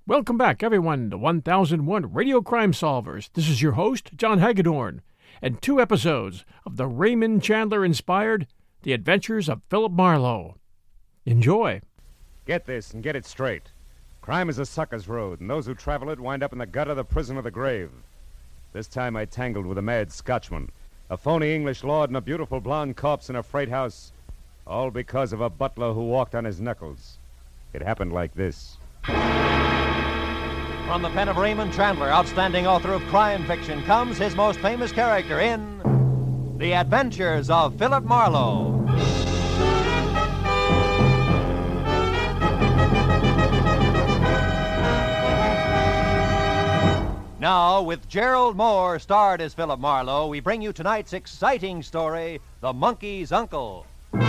Welcome back, everyone, to 1001 Radio Crime Solvers. This is your host, John Hagedorn, and 2 episodes of the Raymond Chandler-inspired The Adventures of Philip Marlowe. Enjoy. Get this and get it straight. Crime is a sucker's road, and those who travel it wind up in the gutter, the prison, or the grave. This time I tangled with a mad Scotchman, a phony English lord, and a beautiful blonde corpse in a freight house, all because of a butler who walked on his knuckles. It happened like this. From the pen of Raymond Chandler, outstanding author of crime fiction, comes his most famous character in The Adventures of Philip Marlowe. Now, with Gerald Moore starred as Philip Marlowe, we bring you tonight's exciting story, The Monkey's Uncle.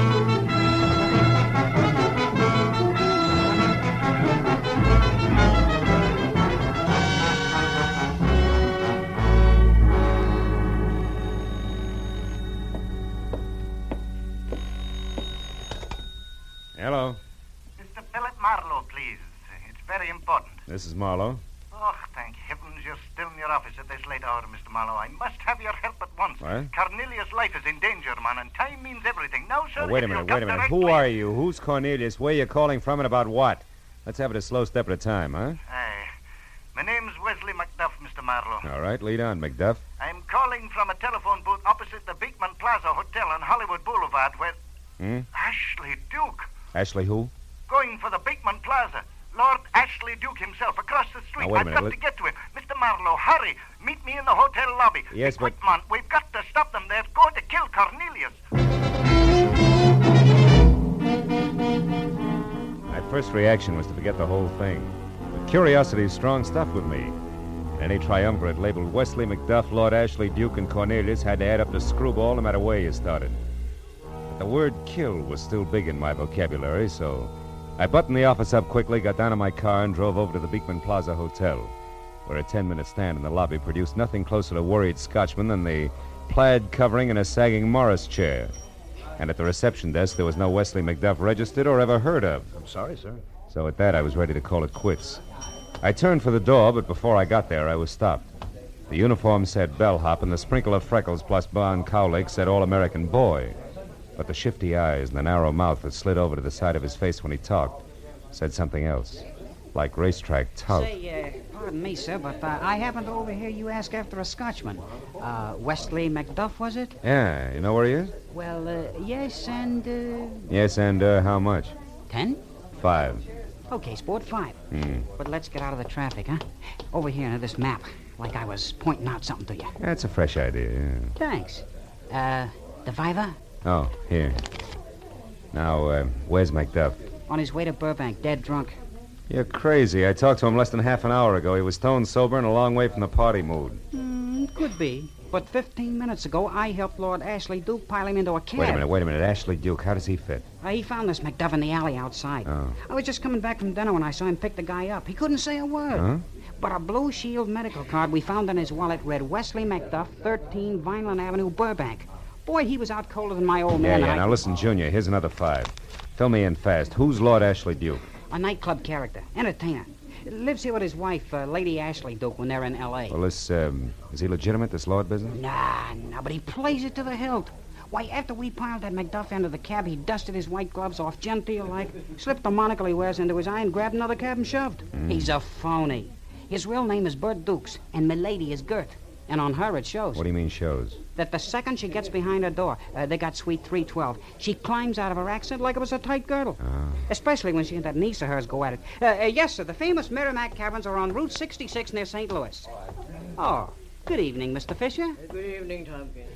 Hello. Mr. Philip Marlowe, please. It's very important. This is Marlowe. Oh, thank heavens you're still in your office at this late hour, Mr. Marlowe. I must have your help at once. What? Cornelius' life is in danger, man, and time means everything. Now, sir, Oh, wait a minute. Who are you? Who's Cornelius? Where you calling from and about what? Let's have it a slow step at a time, huh? Aye. My name's Wesley Macduff, Mr. Marlowe. All right, lead on, Macduff. I'm calling from a telephone booth opposite the Beekman Plaza Hotel on Hollywood Boulevard where... Ashley Duke. Ashley who? Going for the Beekman Plaza. Lord Ashley Duke himself, across the street. Now, wait a I've minute. got to get to him. Mr. Marlowe, hurry. Meet me in the hotel lobby. Yes, Be quick, but... man. We've got to stop them. They're going to kill Cornelius. My first reaction was to forget the whole thing. But curiosity is strong stuff with me. Any triumvirate labeled Wesley Macduff, Lord Ashley Duke, and Cornelius had to add up to screwball no matter where you started. But the word kill was still big in my vocabulary, so... I buttoned the office up quickly, got down in my car, and drove over to the Beekman Plaza Hotel, where a 10-minute stand in the lobby produced nothing closer to worried Scotchman than the plaid covering and a sagging Morris chair. And at the reception desk, there was no Wesley Macduff registered or ever heard of. I'm sorry, sir. So at that, I was ready to call it quits. I turned for the door, but before I got there, I was stopped. The uniform said bellhop, and the sprinkle of freckles plus blonde cowlick said all-American boy. But the shifty eyes and the narrow mouth that slid over to the side of his face when he talked said something else, like racetrack tout. Say, pardon me, sir, but I happened to overhear you ask after a Scotchman. Wesley Macduff, was it? Yeah, you know where he is? Well, yes, and, Yes, and how much? 10? 5. Okay, sport, 5. But let's get out of the traffic, huh? Over here to this map, like I was pointing out something to you. That's a fresh idea, yeah. Thanks. The Viva? Oh, here. Now, where's Macduff? On his way to Burbank, dead drunk. You're crazy. I talked to him less than half an hour ago. He was stone sober and a long way from the party mood. Could be. But 15 minutes ago, I helped Lord Ashley Duke pile him into a cab. Wait a minute. Ashley Duke, how does he fit? He found this Macduff in the alley outside. Oh. I was just coming back from dinner when I saw him pick the guy up. He couldn't say a word. Huh? But a Blue Shield medical card we found in his wallet read Wesley Macduff, 13 Vineland Avenue, Burbank. Boy, he was out colder than my old man. Yeah. Now listen, Junior, here's another 5. Fill me in fast. Who's Lord Ashley Duke? A nightclub character. Entertainer. Lives here with his wife, Lady Ashley Duke, when they're in L.A. Well, is he legitimate, this Lord business? Nah, but he plays it to the hilt. Why, after we piled that Macduff into the cab, he dusted his white gloves off genteel-like, slipped the monocle he wears into his eye, and grabbed another cab and shoved. He's a phony. His real name is Bert Dukes, and milady is Gert. And on her, it shows. What do you mean, shows? That the second she gets behind her door, they got suite 312, she climbs out of her accent like it was a tight girdle. Especially when she and that niece of hers go at it. Yes, sir, the famous Merrimack Caverns are on Route 66 near St. Louis. Oh, good evening, Mr. Fisher. Good evening, Tompkins.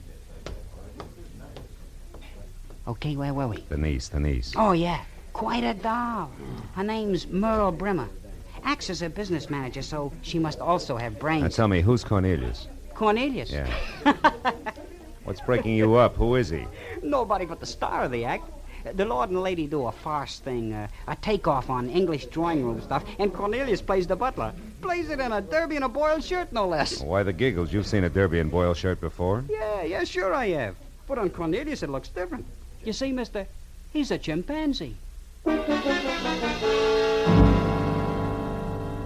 Okay, where were we? The niece. Oh, yeah. Quite a doll. Her name's Merle Brimmer. Acts as a business manager, so she must also have brains. Now tell me, who's Cornelius? Cornelius? Yeah. What's breaking you up? Who is he? Nobody but the star of the act. The Lord and Lady do a farce thing, a takeoff on English drawing room stuff, and Cornelius plays the butler. Plays it in a derby and a boiled shirt, no less. Why the giggles? You've seen a derby and boil shirt before? Yeah, sure I have. But on Cornelius, it looks different. You see, mister, he's a chimpanzee.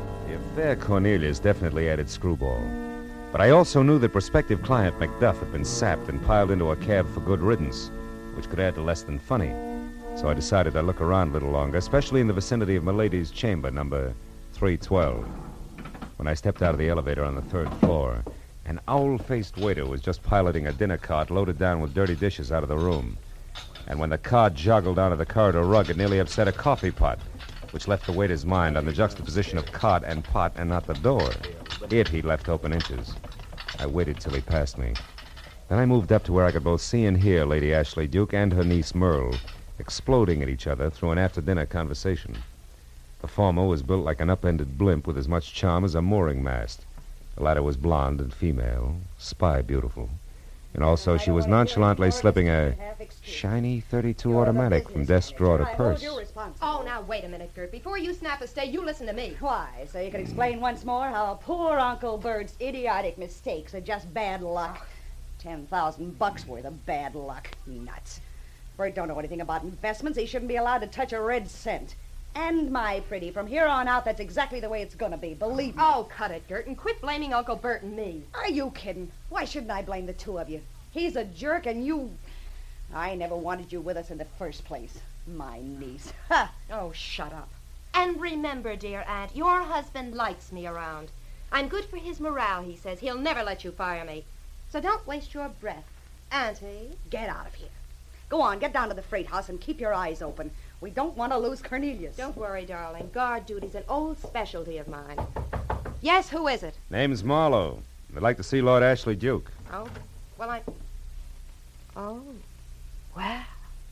affair Cornelius definitely added screwball. But I also knew that prospective client Macduff had been sapped and piled into a cab for good riddance, which could add to less than funny. So I decided I'd look around a little longer, especially in the vicinity of Milady's chamber, number 312. When I stepped out of the elevator on the 3rd floor, an owl-faced waiter was just piloting a dinner cart loaded down with dirty dishes out of the room. And when the cart joggled onto the corridor rug, it nearly upset a coffee pot, which left the waiter's mind on the juxtaposition of cart and pot and not the door. It he left open inches. I waited till he passed me. Then I moved up to where I could both see and hear Lady Ashley Duke and her niece Merle exploding at each other through an after-dinner conversation. The former was built like an upended blimp with as much charm as a mooring mast. The latter was blonde and female, spy beautiful. And also she was nonchalantly slipping a shiny .32 automatic from desk drawer to purse. Oh, now, wait a minute, Gert. Before you snap a stay, you listen to me. Why? So you can explain once more how poor Uncle Bert's idiotic mistakes are just bad luck. $10,000 worth of bad luck. Nuts. Bert don't know anything about investments. He shouldn't be allowed to touch a red cent. And, my pretty, from here on out, that's exactly the way it's gonna be, believe me. Oh, cut it, Gert, and quit blaming Uncle Bert and me. Are you kidding? Why shouldn't I blame the two of you? He's a jerk, and you... I never wanted you with us in the first place. My niece. Ha! Oh, shut up. And remember, dear Aunt, your husband likes me around. I'm good for his morale, he says. He'll never let you fire me. So don't waste your breath. Auntie? Get out of here. Go on, get down to the freight house and keep your eyes open. We don't want to lose Cornelius. Don't worry, darling. Guard duty's an old specialty of mine. Yes, who is it? Name's Marlowe. I'd like to see Lord Ashley Duke. Oh, well, Oh, well.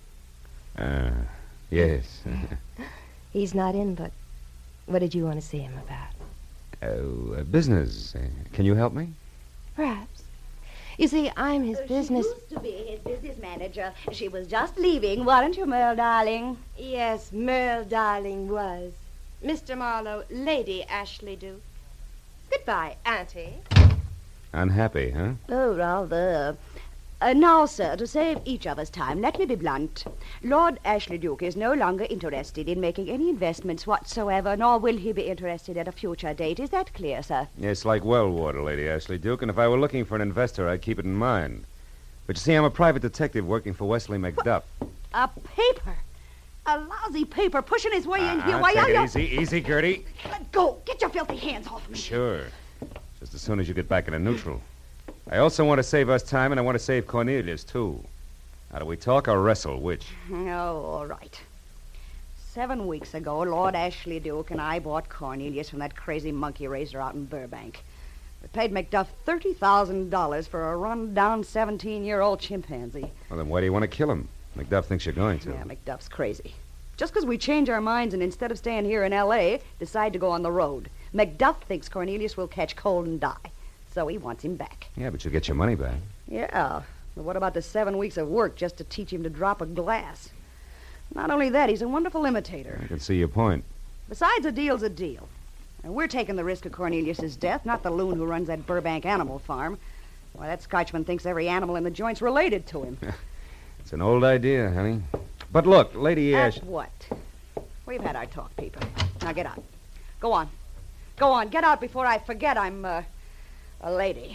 Yes. He's not in, but what did you want to see him about? Oh, business. Can you help me? Perhaps. You see, I'm his business... She used to be his business manager. She was just leaving, weren't you, Merle, darling? Yes, Merle, darling, was. Mr. Marlowe, Lady Ashley Duke. Goodbye, Auntie. Unhappy, huh? Oh, rather. Now, sir, to save each other's time, let me be blunt. Lord Ashley Duke is no longer interested in making any investments whatsoever, nor will he be interested at a future date. Is that clear, sir? It's like well water, Lady Ashley Duke, and if I were looking for an investor, I'd keep it in mind. But you see, I'm a private detective working for Wesley Macduff. A paper? A lousy paper pushing his way in here. Why take are it you... easy, Gertie. Let go. Get your filthy hands off me. Sure. Just as soon as you get back into neutral. I also want to save us time, and I want to save Cornelius, too. Now, do we talk or wrestle? Which? Oh, all right. 7 weeks ago, Lord Ashley Duke and I bought Cornelius from that crazy monkey raiser out in Burbank. We paid Macduff $30,000 for a run-down 17-year-old chimpanzee. Well, then why do you want to kill him? Macduff thinks you're going to. Yeah, Macduff's crazy. Just because we change our minds and instead of staying here in L.A., decide to go on the road. Macduff thinks Cornelius will catch cold and die. So he wants him back. Yeah, but you'll get your money back. Yeah, but what about the 7 weeks of work just to teach him to drop a glass? Not only that, he's a wonderful imitator. I can see your point. Besides, a deal's a deal. And we're taking the risk of Cornelius's death, not the loon who runs that Burbank animal farm. Why, that Scotchman thinks every animal in the joint's related to him. It's an old idea, honey. But look, Lady Ash... What? We've had our talk, people. Now get out. Go on. Go on, get out before I forget I'm, a lady.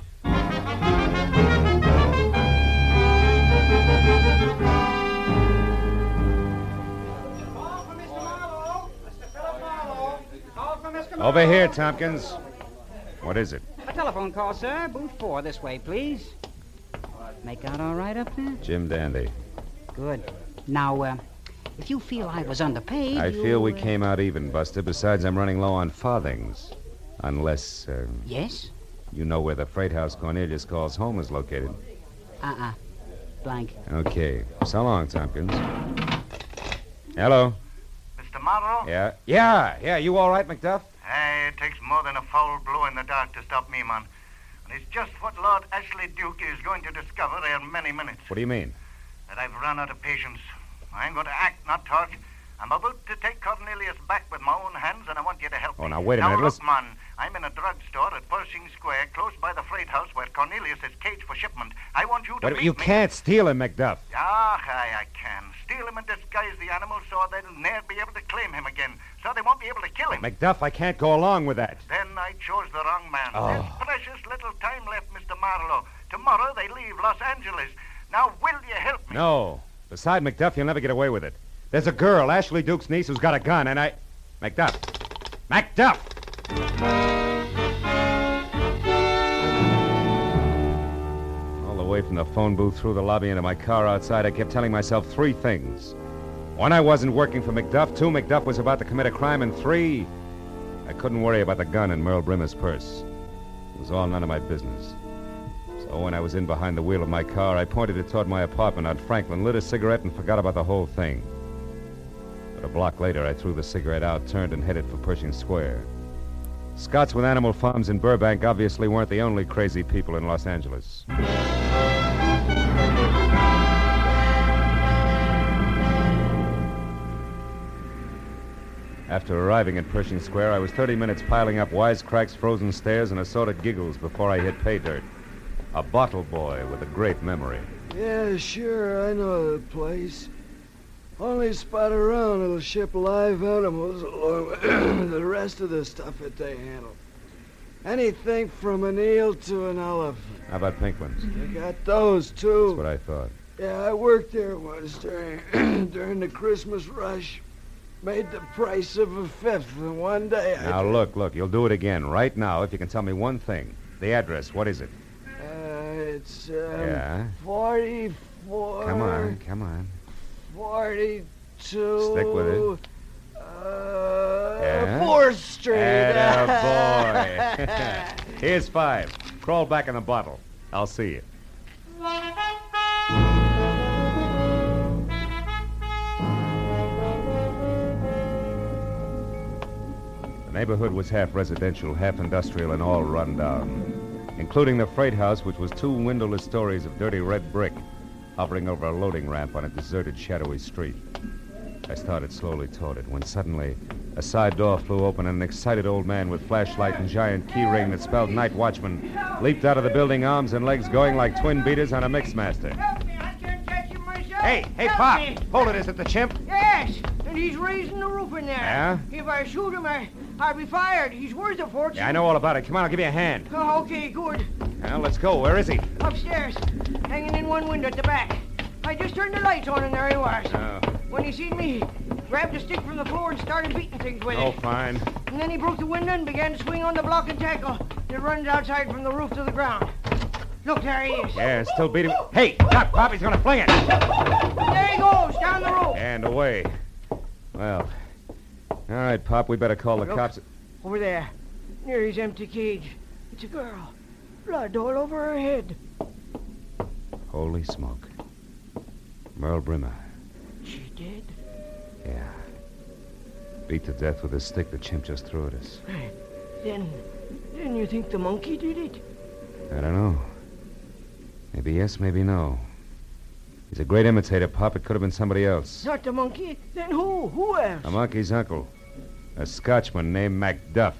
Over here, Tompkins. What is it? A telephone call, sir. Booth 4, this way, please. Make out all right up there? Jim Dandy. Good. Now, if you feel I was underpaid, I feel we came out even, Buster. Besides, I'm running low on farthings. Unless, Yes? you know where the freight house Cornelius calls home is located. Blank. Okay. So long, Tompkins. Hello? Mr. Marlowe? Yeah. You all right, Macduff? Hey, it takes more than a foul blow in the dark to stop me, man. And it's just what Lord Ashley Duke is going to discover in many minutes. What do you mean? That I've run out of patience. I ain't going to act, not talk. I'm about to take Cornelius back with my own hands, and I want you to help me. Oh, now, wait a minute. Now, look, Listen. man, I'm in a drugstore at Pershing Square, close by the freight house where Cornelius is caged for shipment. I want you to meet You me. can't steal him, Macduff. I can. steal him and disguise the animal so they'll ne'er be able to claim him again. So they won't be able to kill him. Macduff, I can't go along with that. Then I chose the wrong man. Oh. There's precious little time left, Mr. Marlowe. Tomorrow they leave Los Angeles. Now, will you help me? No. Beside Macduff, you'll never get away with it. There's a girl, Ashley Duke's niece, who's got a gun, and I... Macduff! Macduff! All the way from the phone booth through the lobby into my car outside, I kept telling myself three things. One, I wasn't working for Macduff. Two, Macduff was about to commit a crime. And three, I couldn't worry about the gun in Merle Brimmer's purse. It was all none of my business. So when I was in behind the wheel of my car, I pointed it toward my apartment on Franklin, lit a cigarette, and forgot about the whole thing. But a block later, I threw the cigarette out, turned, and headed for Pershing Square. Scots with animal farms in Burbank obviously weren't the only crazy people in Los Angeles. After arriving at Pershing Square, I was 30 minutes piling up wisecracks, frozen stares, and assorted giggles before I hit pay dirt. A bottle boy with a great memory. Yeah, sure, I know the place. Only spot around that'll ship live animals along with the rest of the stuff that they handle. Anything from an eel to an elephant. How about pink ones? They got those, too. That's what I thought. Yeah, I worked there once during the Christmas rush. Made the price of a fifth in one day. Now, look, you'll do it again right now if you can tell me one thing. The address, what is it? It's, Yeah? 44... Come on. 42... Stick with it. Yeah? 4th Street. Attaboy. Here's 5. Crawl back in the bottle. I'll see you. The neighborhood was half residential, half industrial, and all run down, including the freight house, which was 2 windowless stories of dirty red brick hovering over a loading ramp on a deserted, shadowy street. I started slowly toward it when suddenly a side door flew open and an excited old man with flashlight and giant key ring that spelled night watchman leaped out of the building, arms and legs going like twin beaters on a Mixmaster. Help me, I can't catch him myself. Hey, Help Pop! me. Hold it, is it the chimp? Yes, and he's raising the roof in there. Yeah? If I shoot him, I'll be fired. He's worth a fortune. Yeah, I know all about it. Come on, I'll give you a hand. Oh, okay, good. Well, let's go. Where is he? Upstairs, hanging in one window at the back. I just turned the lights on and there he was. Oh. When he seen me, he grabbed a stick from the floor and started beating things with Oh, it. fine. And then he broke the window and began to swing on the block and tackle that runs outside from the roof to the ground. Look, there he is. Yeah, still beating. Hey, Doc, Pop, he's gonna fling it. There he goes, down the rope. And away. Well, all right, Pop, we better call the Look. cops. Over there, near his empty cage. It's a girl. Blood all over her head. Holy smoke. Merle Brimmer. She dead? Yeah. Beat to death with a stick the chimp just threw at us. Then you think the monkey did it? I don't know. Maybe yes, maybe no. He's a great imitator, Pop. It could have been somebody else. Not the monkey? Then who? Who else? A monkey's uncle. A Scotchman named Macduff.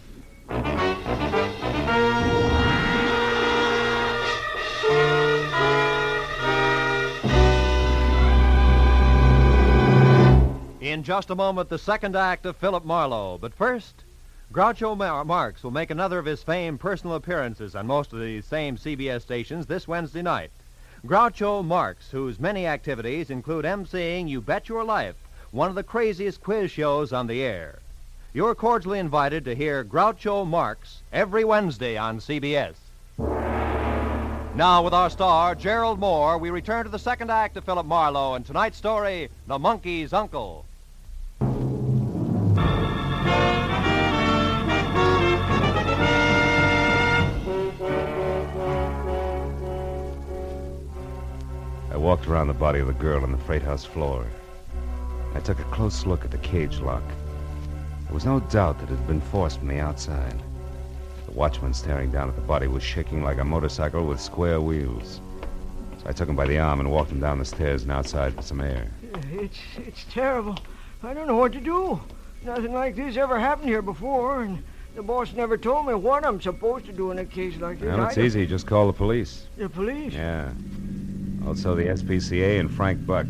In just a moment, the second act of Philip Marlowe. But first, Groucho Marx will make another of his famed personal appearances on most of the same CBS stations this Wednesday night. Groucho Marx, whose many activities include emceeing You Bet Your Life, one of the craziest quiz shows on the air. You're cordially invited to hear Groucho Marx every Wednesday on CBS. Now, with our star, Gerald Moore, we return to the second act of Philip Marlowe and tonight's story, The Monkey's Uncle. I walked around the body of the girl on the freight house floor. I took a close look at the cage lock. There was no doubt that it had been forced from the outside. The watchman staring down at the body was shaking like a motorcycle with square wheels. So I took him by the arm and walked him down the stairs and outside for some air. It's terrible. I don't know what to do. Nothing like this ever happened here before, and the boss never told me what I'm supposed to do in a case like this. Well, it's easy. Just call the police. The police? Yeah. Also the SPCA and Frank Buck.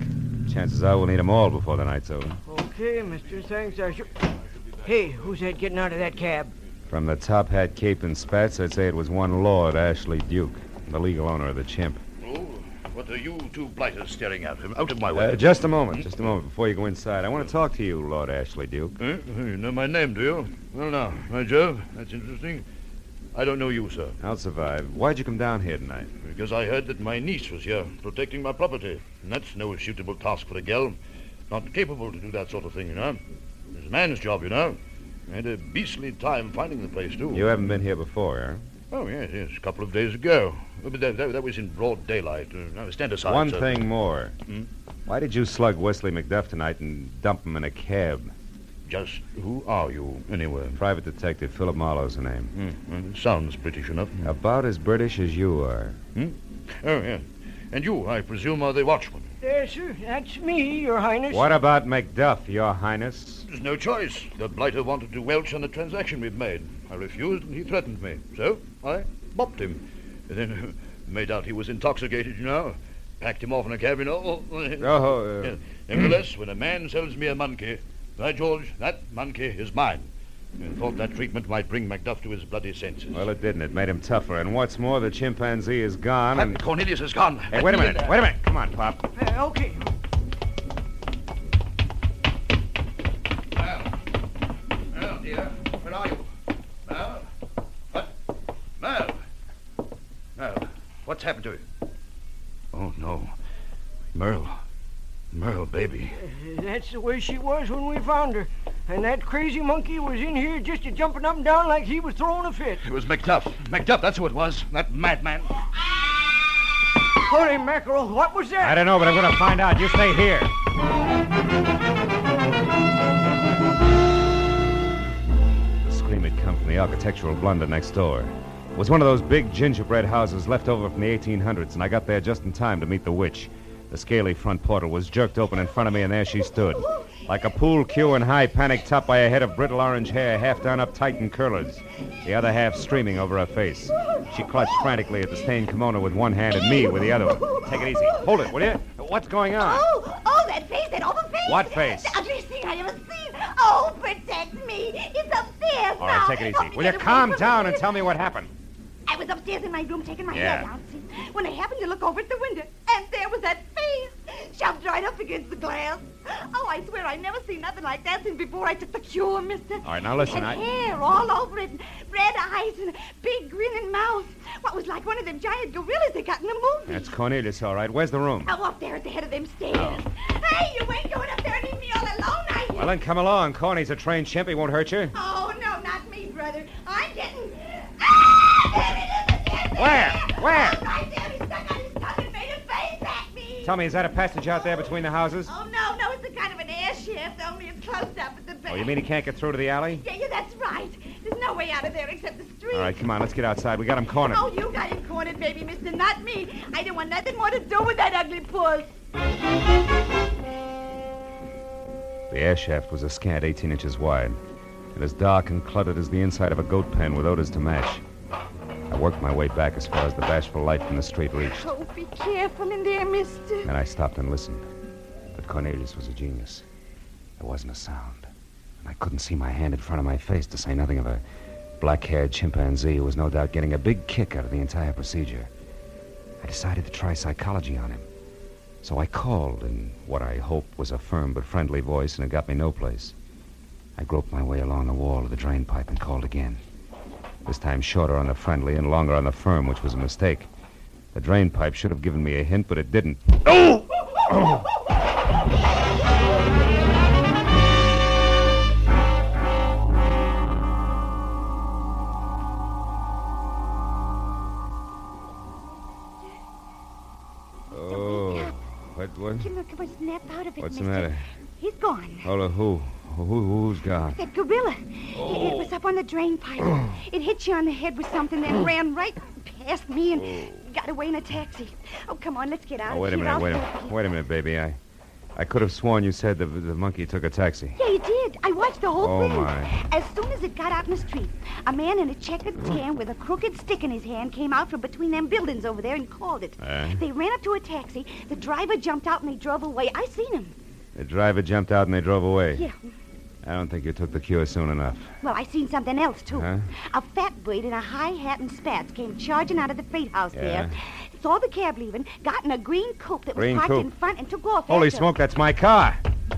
Chances are we'll need them all before the night's over. Okay, mister. Thanks, I sure... Hey, who's that getting out of that cab? From the top hat, cape, and spats, I'd say it was one Lord Ashley Duke, the legal owner of the Chimp. Oh, what are you two blighters staring at? Out of my way. Just a moment before you go inside. I want to talk to you, Lord Ashley Duke. You know my name, do you? Well, now, my Jove, that's interesting. I don't know you, sir. I'll survive. Why'd you come down here tonight? Because I heard that my niece was here, protecting my property. And that's no suitable task for a girl. Not capable to do that sort of thing, you know. It's a man's job, you know. I had a beastly time finding the place, too. You haven't been here before, huh? Oh, yes, a couple of days ago. But that was in broad daylight. Now, stand aside, One sir. thing more. Why did you slug Wesley McDuff tonight and dump him in a cab? Just who are you, anyway? Private Detective Philip Marlowe's the name. Well, it sounds British enough. About as British as you are. Oh, yeah. And you, I presume, are the watchman. Yes, sir. That's me, Your Highness. What about McDuff, Your Highness? There's no choice. The blighter wanted to welch on the transaction we've made. I refused, and he threatened me. So I bopped him. And then made out he was intoxicated, you know. Packed him off in a cab, you know. Yeah. Nevertheless, when a man sells me a monkey, by George, that monkey is mine. And thought that treatment might bring Macduff to his bloody senses. Well, it didn't. It made him tougher. And what's more, the chimpanzee is gone, and... Cornelius is gone. Hey, wait a minute. Come on, Pop. Okay. Well, dear, where are you? Merle? What? Merle, what's happened to you? Oh, no. Merle, baby. That's the way she was when we found her. And that crazy monkey was in here just jumping up and down like he was throwing a fit. It was Macduff. Macduff, that's who it was. That madman. Holy mackerel, what was that? I don't know, but I'm going to find out. You stay here. The scream had come from the architectural blunder next door. It was one of those big gingerbread houses left over from the 1800s, and I got there just in time to meet the witch. The scaly front portal was jerked open in front of me, and there she stood. Like a pool cue in high panic, topped by a head of brittle orange hair, half done up tight in curlers, the other half streaming over her face. She clutched frantically at the stained kimono with one hand and me with the other one. Take it easy. Hold it, will you? What's going on? Oh, that face, that awful face. What face? The ugliest thing I ever seen. Oh, protect me. It's upstairs All now. right, take it easy. Will you calm down and tell me what happened? I was upstairs in my room taking my Yeah. hair down, see, when I happened to look over at the window, and there was that face, shoved right up against the glass. Oh, I swear I never seen nothing like that since before I took the cure, mister. All right, now listen, And hair all over it, and red eyes, and a big grinning mouth. What was like one of them giant gorillas they got in the movie. That's Cornelius, all right. Where's the room? Oh, up there at the head of them stairs. Hey, you ain't going up there and leave me all alone, I hear. Well, then come along. Corny's a trained chimp. He won't hurt you. Oh, no, not me, brother. I'm getting... Ah! There it is again! Where? Oh, right there. He stuck out his tongue and made a face at me. Tell me, is that a passage out there between the houses? Oh, no, it's a kind of an air shaft, only it's closed up at the back. Oh, you mean he can't get through to the alley? Yeah, that's right. There's no way out of there except the street. All right, come on, let's get outside. We got him cornered. Oh, you got him cornered, baby, mister, not me. I don't want nothing more to do with that ugly puss. The air shaft was a scant 18 inches wide, and as dark and cluttered as the inside of a goat pen with odors to match. I worked my way back as far as the bashful light from the street reached. Oh, be careful in there, mister. And I stopped and listened. But Cornelius was a genius. There wasn't a sound. And I couldn't see my hand in front of my face, to say nothing of a black-haired chimpanzee who was no doubt getting a big kick out of the entire procedure. I decided to try psychology on him. So I called in what I hoped was a firm but friendly voice, and it got me no place. I groped my way along the wall of the drain pipe and called again. This time shorter on the friendly and longer on the firm, which was a mistake. The drain pipe should have given me a hint, but it didn't. Oh! What? Come on, snap out of it, What's the mister. matter? He's gone. Oh, who? Who's gone? That gorilla. It was up on the drain pipe. It hit you on the head with something, then ran right past me and got away in a taxi. Oh, come on, let's get out Oh, of wait a here. minute, I'll wait help you. a minute, baby. I I could have sworn you said the monkey took a taxi. Yeah, you did. I watched the whole Oh, thing. my. As soon as it got out in the street, a man in a checkered tan with a crooked stick in his hand came out from between them buildings over there and called it. They ran up to a taxi. The driver jumped out and they drove away. I seen him. The driver jumped out and they drove away. Yeah. I don't think you took the cure soon enough. Well, I seen something else, too. Huh? A fat bird in a high hat and spats came charging out of the freight house there, saw the cab leaving, got in a green coupe that was Green parked coupe. in front, and took off. Holy after. smoke, that's my car.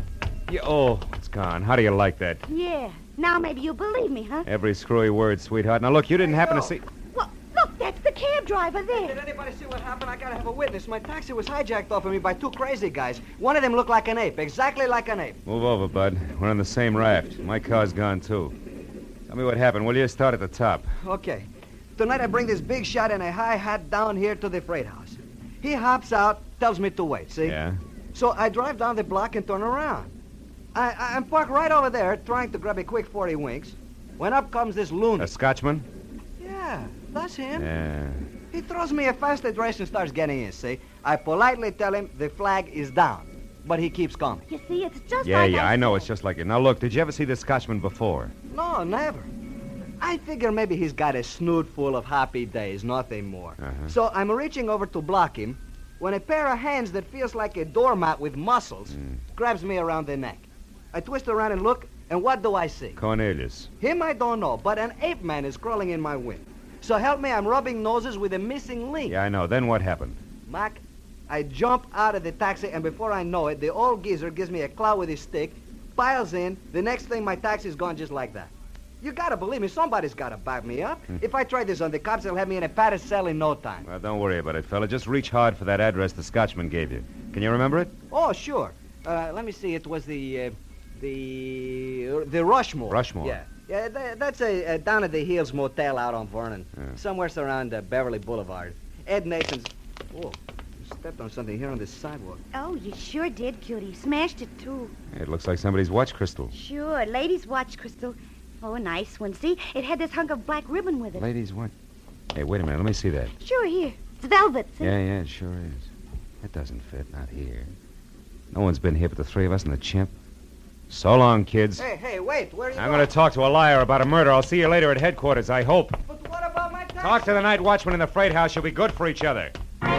Oh, it's gone. How do you like that? Yeah. Now maybe you'll believe me, huh? Every screwy word, sweetheart. Now, look, you didn't happen to see... Well, look, that's the cab driver there. Did anybody see what happened? I gotta have a witness. My taxi was hijacked off of me by two crazy guys. One of them looked like an ape, exactly like an ape. Move over, bud. We're on the same raft. My car's gone, too. Tell me what happened, will you? Start at the top. Okay. Tonight I bring this big shot in a high hat down here to the freight house. He hops out, tells me to wait, see? Yeah? So I drive down the block and turn around. I'm parked right over there, trying to grab a quick 40 winks, when up comes this loon. A Scotchman? Yeah, that's him. Yeah. He throws me a fast address and starts getting in, see? I politely tell him the flag is down, but he keeps coming. You see, it's just Yeah, like I know. It's just like it. Now, look, did you ever see this Scotchman before? No, never. I figure maybe he's got a snoot full of happy days, nothing more. So I'm reaching over to block him when a pair of hands that feels like a doormat with muscles grabs me around the neck. I twist around and look, and what do I see? Cornelius. Him I don't know, but an ape man is crawling in my wind. So help me, I'm rubbing noses with a missing link. Yeah, I know. Then what happened? Mac, I jump out of the taxi, and before I know it, the old geezer gives me a clout with his stick, piles in. The next thing, my taxi's gone just like that. You gotta believe me, somebody's gotta back me up. If I try this on the cops, they'll have me in a padded cell in no time. Well, don't worry about it, fella. Just reach hard for that address the Scotchman gave you. Can you remember it? Oh, sure. Let me see. It was the Rushmore. Rushmore? Yeah, that's a down at the Hills Motel out on Vernon. Somewhere around Beverly Boulevard. Ed Nathan's... Oh, you stepped on something here on this sidewalk. Oh, you sure did, cutie. Smashed it, too. It looks like somebody's watch crystal. Sure, ladies' watch crystal. Oh, a nice one. See, it had this hunk of black ribbon with it. Ladies' watch. Hey, wait a minute. Let me see that. Sure, here. It's velvet, see? Yeah, it sure is. It doesn't fit. Not here. No one's been here but the three of us and the chimp. So long, kids. Hey, wait. Where are you I'm going? going to talk to a liar about a murder. I'll see you later at headquarters, I hope. But what about my taxi? Talk to the night watchman in the freight house. You'll be good for each other.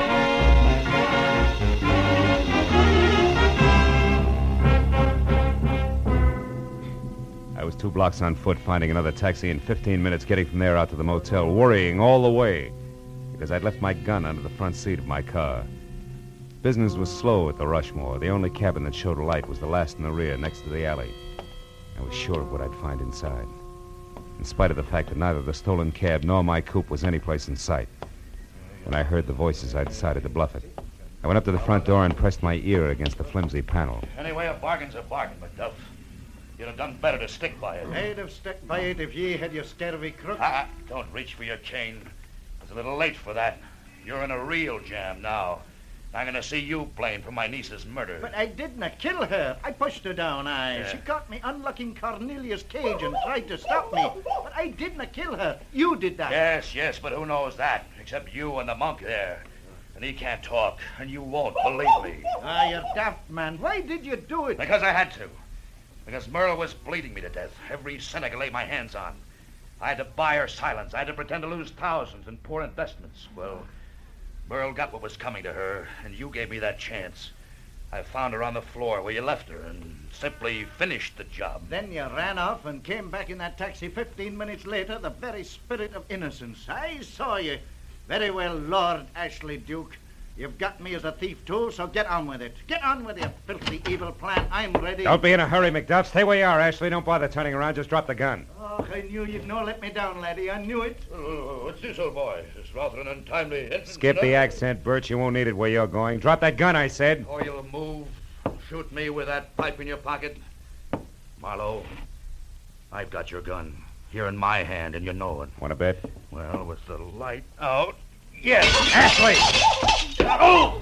I was 2 blocks on foot, finding another taxi in 15 minutes, getting from there out to the motel, worrying all the way, because I'd left my gun under the front seat of my car. Business was slow at the Rushmore. The only cabin that showed a light was the last in the rear, next to the alley. I was sure of what I'd find inside, in spite of the fact that neither the stolen cab nor my coupe was anyplace in sight. When I heard the voices, I decided to bluff it. I went up to the front door and pressed my ear against the flimsy panel. Anyway, a bargain's a bargain, McDuff. You'd have done better to stick by it. I'd have stuck by it if ye had your scurvy crook. Don't reach for your chain. It's a little late for that. You're in a real jam now. I'm going to see you blamed for my niece's murder. But I didn't kill her. I pushed her down, She caught me unlocking Cornelius' cage and tried to stop me. But I didn't kill her. You did that. Yes, but who knows that? Except you and the monk there. And he can't talk, and you won't believe me. You're daft, man. Why did you do it? Because I had to. Because Merle was bleeding me to death. Every cent I could lay my hands on. I had to buy her silence. I had to pretend to lose thousands in poor investments. Well, Merle got what was coming to her, and you gave me that chance. I found her on the floor where you left her and simply finished the job. Then you ran off and came back in that taxi 15 minutes later, the very spirit of innocence. I saw you. Very well, Lord Ashley Duke. You've got me as a thief, too, so get on with it. Get on with your filthy, evil plan. I'm ready. Don't be in a hurry, McDuff. Stay where you are, Ashley. Don't bother turning around. Just drop the gun. Oh, I knew you'd no let me down, laddie. I knew it. What's this, old boy? It's rather an untimely entrance. Skip the accent, Bert. You won't need it where you're going. Drop that gun, I said. Or you'll move. Shoot me with that pipe in your pocket. Marlowe, I've got your gun. Here in my hand, and you know it. Want to bet? Well, with the light out... Yes! Ashley! Oh!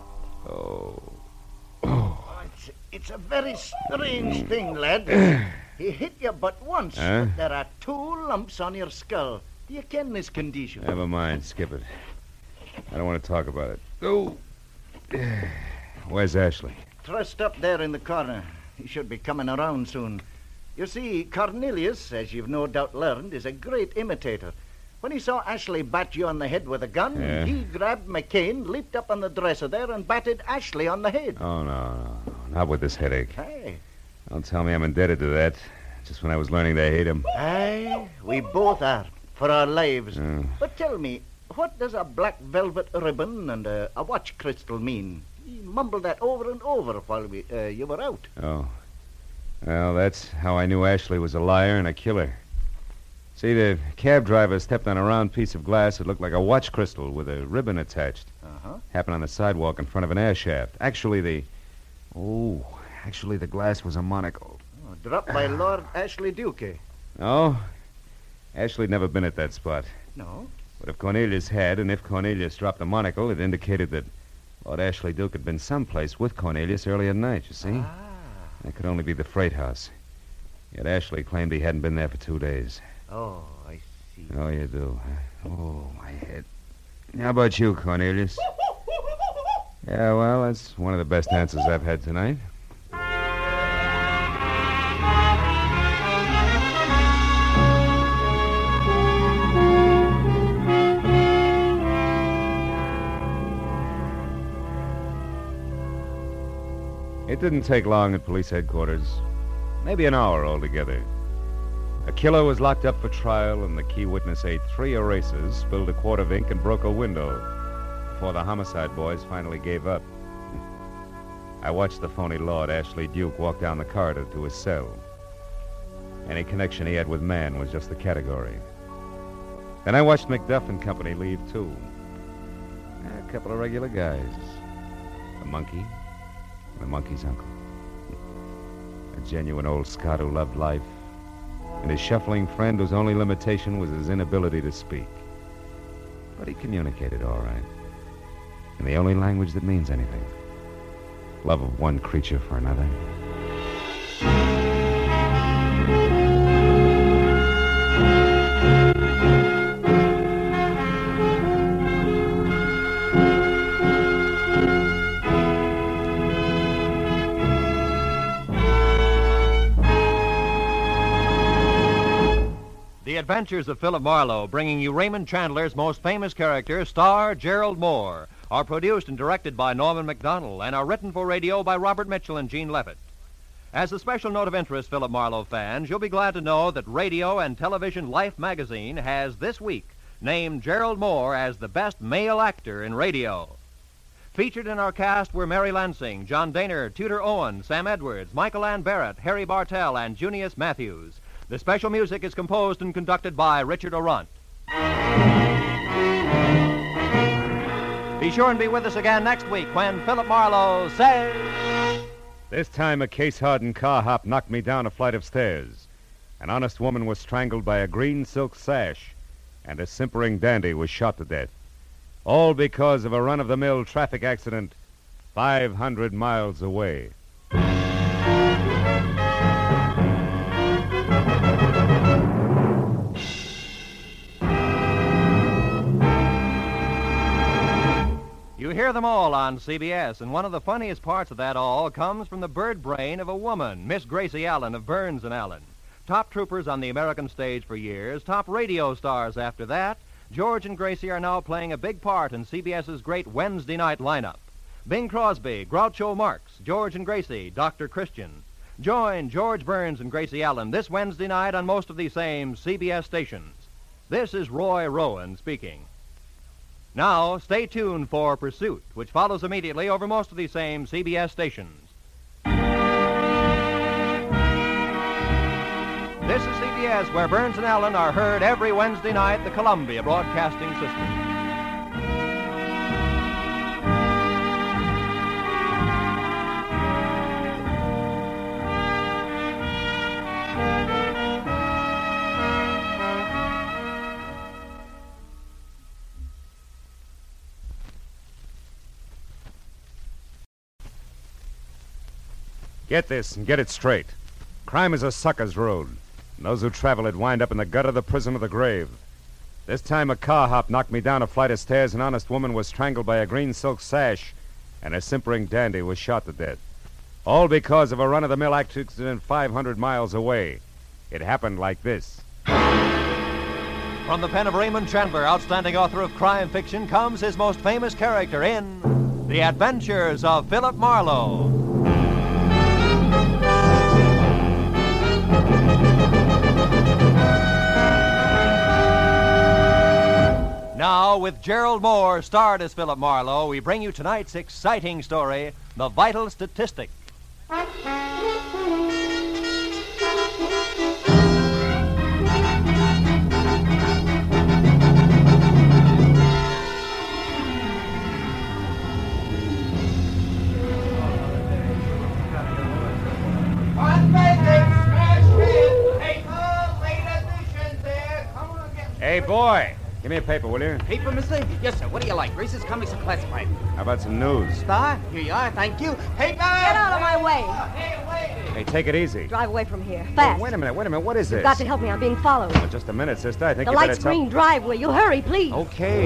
It's a very strange thing, lad. He hit you but once, Huh? but there are 2 lumps on your skull. Do you ken this condition? Never mind. Skip it. I don't want to talk about it. Oh. Where's Ashley? Trussed up there in the corner. He should be coming around soon. You see, Cornelius, as you've no doubt learned, is a great imitator. When he saw Ashley bat you on the head with a gun, Yeah. he grabbed McCain, leaped up on the dresser there, and batted Ashley on the head. Oh, no. Not with this headache. Hey. Don't tell me I'm indebted to that. Just when I was learning to hate him. Aye, we both are, for our lives. Mm. But tell me, what does a black velvet ribbon and a watch crystal mean? He mumbled that over and over while you were out. Oh. Well, that's how I knew Ashley was a liar and a killer. See, the cab driver stepped on a round piece of glass that looked like a watch crystal with a ribbon attached. Uh-huh. Happened on the sidewalk in front of an air shaft. Actually, the glass was a monocle. Oh, dropped by Lord Ashley Duke. No, Ashley'd never been at that spot. No? But if Cornelius had, and if Cornelius dropped the monocle, it indicated that Lord Ashley Duke had been someplace with Cornelius early at night, you see? That could only be the freight house. Yet Ashley claimed he hadn't been there for 2 days. Oh, I see. Oh, you do. Oh, my head. How about you, Cornelius? Yeah, well, that's one of the best answers I've had tonight. It didn't take long at police headquarters. Maybe an hour altogether. A killer was locked up for trial, and the key witness ate 3 erasers, spilled a quart of ink, and broke a window before the homicide boys finally gave up. I watched the phony Lord Ashley Duke walk down the corridor to his cell. Any connection he had with man was just the category. Then I watched McDuff and company leave, too. A couple of regular guys. The monkey, and the monkey's uncle. A genuine old Scot who loved life, and his shuffling friend whose only limitation was his inability to speak. But he communicated all right, in the only language that means anything. Love of one creature for another. The Adventures of Philip Marlowe, bringing you Raymond Chandler's most famous character, star Gerald Moore, are produced and directed by Norman MacDonald and are written for radio by Robert Mitchell and Gene Levitt. As a special note of interest, Philip Marlowe fans, you'll be glad to know that Radio and Television Life magazine has this week named Gerald Moore as the best male actor in radio. Featured in our cast were Mary Lansing, John Daner, Tudor Owen, Sam Edwards, Michael Ann Barrett, Harry Bartell, and Junius Matthews. The special music is composed and conducted by Richard Aurunt. Be sure and be with us again next week when Philip Marlowe says... This time a case-hardened car hop knocked me down a flight of stairs. An honest woman was strangled by a green silk sash, and a simpering dandy was shot to death. All because of a run-of-the-mill traffic accident 500 miles away. You hear them all on CBS, and one of the funniest parts of that all comes from the bird brain of a woman, Miss Gracie Allen of Burns and Allen. Top troopers on the American stage for years, top radio stars after that, George and Gracie are now playing a big part in CBS's great Wednesday night lineup. Bing Crosby, Groucho Marx, George and Gracie, Dr. Christian. Join George Burns and Gracie Allen this Wednesday night on most of these same CBS stations. This is Roy Rowan speaking. Now, stay tuned for Pursuit, which follows immediately over most of these same CBS stations. This is CBS, where Burns and Allen are heard every Wednesday night, the Columbia Broadcasting System. Get this and get it straight. Crime is a sucker's road. And those who travel it wind up in the gutter, the prison, or the grave. This time a car hop knocked me down a flight of stairs. An honest woman was strangled by a green silk sash, and a simpering dandy was shot to death. All because of a run-of-the-mill accident 500 miles away. It happened like this. From the pen of Raymond Chandler, outstanding author of crime fiction, comes his most famous character in The Adventures of Philip Marlowe. Now, with Gerald Moore starred as Philip Marlowe, we bring you tonight's exciting story, The Vital Statistic. Hey, boy. Give me a paper, will you? Paper, mister? Yes, sir. What do you like? Races, comics, or classified? How about some news? Star? Here you are. Thank you. Paper! Get out of my way. Hey, take it easy. Drive away from here. Fast. Wait a minute. What is this? You've got to help me. I'm being followed. Oh, just a minute, sister. I think The you better light's green. Drive, will you? Hurry, please. Okay.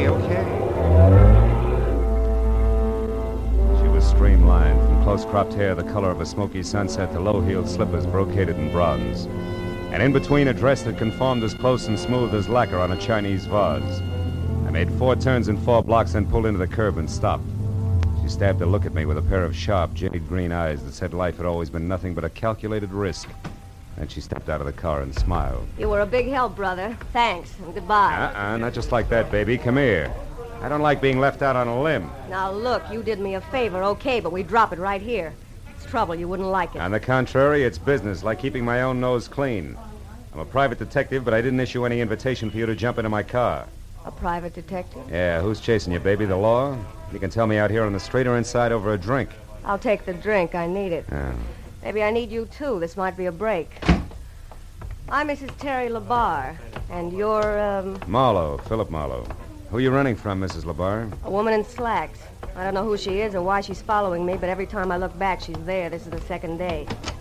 She was streamlined, from close-cropped hair the color of a smoky sunset to low-heeled slippers brocaded in bronze. And in between, a dress that conformed as close and smooth as lacquer on a Chinese vase. I made 4 turns in 4 blocks, then pulled into the curb and stopped. She stabbed a look at me with a pair of sharp, jade green eyes that said life had always been nothing but a calculated risk. Then she stepped out of the car and smiled. You were a big help, brother. Thanks, and goodbye. Not just like that, baby. Come here. I don't like being left out on a limb. Now, look, you did me a favor, okay, but we drop it right here. It's trouble. You wouldn't like it. On the contrary, it's business, like keeping my own nose clean. I'm a private detective, but I didn't issue any invitation for you to jump into my car. A private detective? Yeah, who's chasing you, baby? The law? You can tell me out here on the street or inside over a drink. I'll take the drink. I need it. Maybe I need you, too. This might be a break. I'm Mrs. Terry LaBar, and you're, Marlowe, Philip Marlowe. Who are you running from, Mrs. LaBar? A woman in slacks. I don't know who she is or why she's following me, but every time I look back, she's there. This is the second day.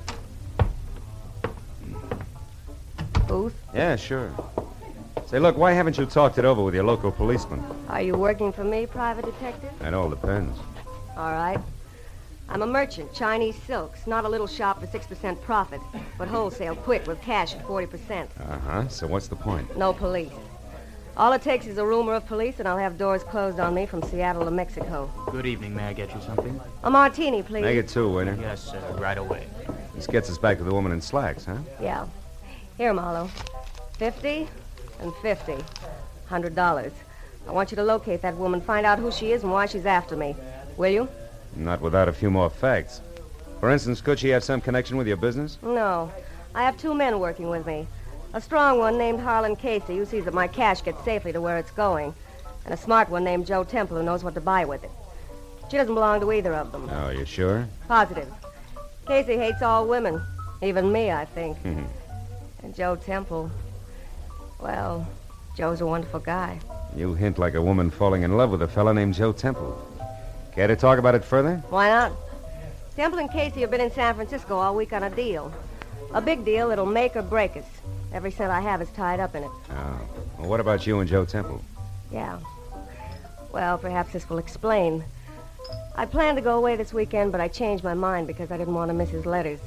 Booth? Yeah, sure. Say, look, why haven't you talked it over with your local policeman? Are you working for me, private detective? It all depends. All right. I'm a merchant, Chinese silks. Not a little shop for 6% profit, but wholesale, quick, with cash at 40%. Uh-huh. So what's the point? No police. All it takes is a rumor of police, and I'll have doors closed on me from Seattle to Mexico. Good evening. May I get you something? A martini, please. Make it 2, waiter. Yes, sir. Right away. This gets us back to the woman in slacks, huh? Yeah. Here, Marlowe. 50 and 50. $100. I want you to locate that woman, find out who she is and why she's after me. Will you? Not without a few more facts. For instance, could she have some connection with your business? No. I have 2 men working with me. A strong one named Harlan Casey, who sees that my cash gets safely to where it's going. And a smart one named Joe Temple, who knows what to buy with it. She doesn't belong to either of them. Oh, you sure? Positive. Casey hates all women. Even me, I think. And Joe Temple, well, Joe's a wonderful guy. You hint like a woman falling in love with a fella named Joe Temple. Care to talk about it further? Why not? Temple and Casey have been in San Francisco all week on a deal. A big deal that'll make or break us. Every cent I have is tied up in it. Oh. Well, what about you and Joe Temple? Yeah. Well, perhaps this will explain. I planned to go away this weekend, but I changed my mind because I didn't want to miss his letters.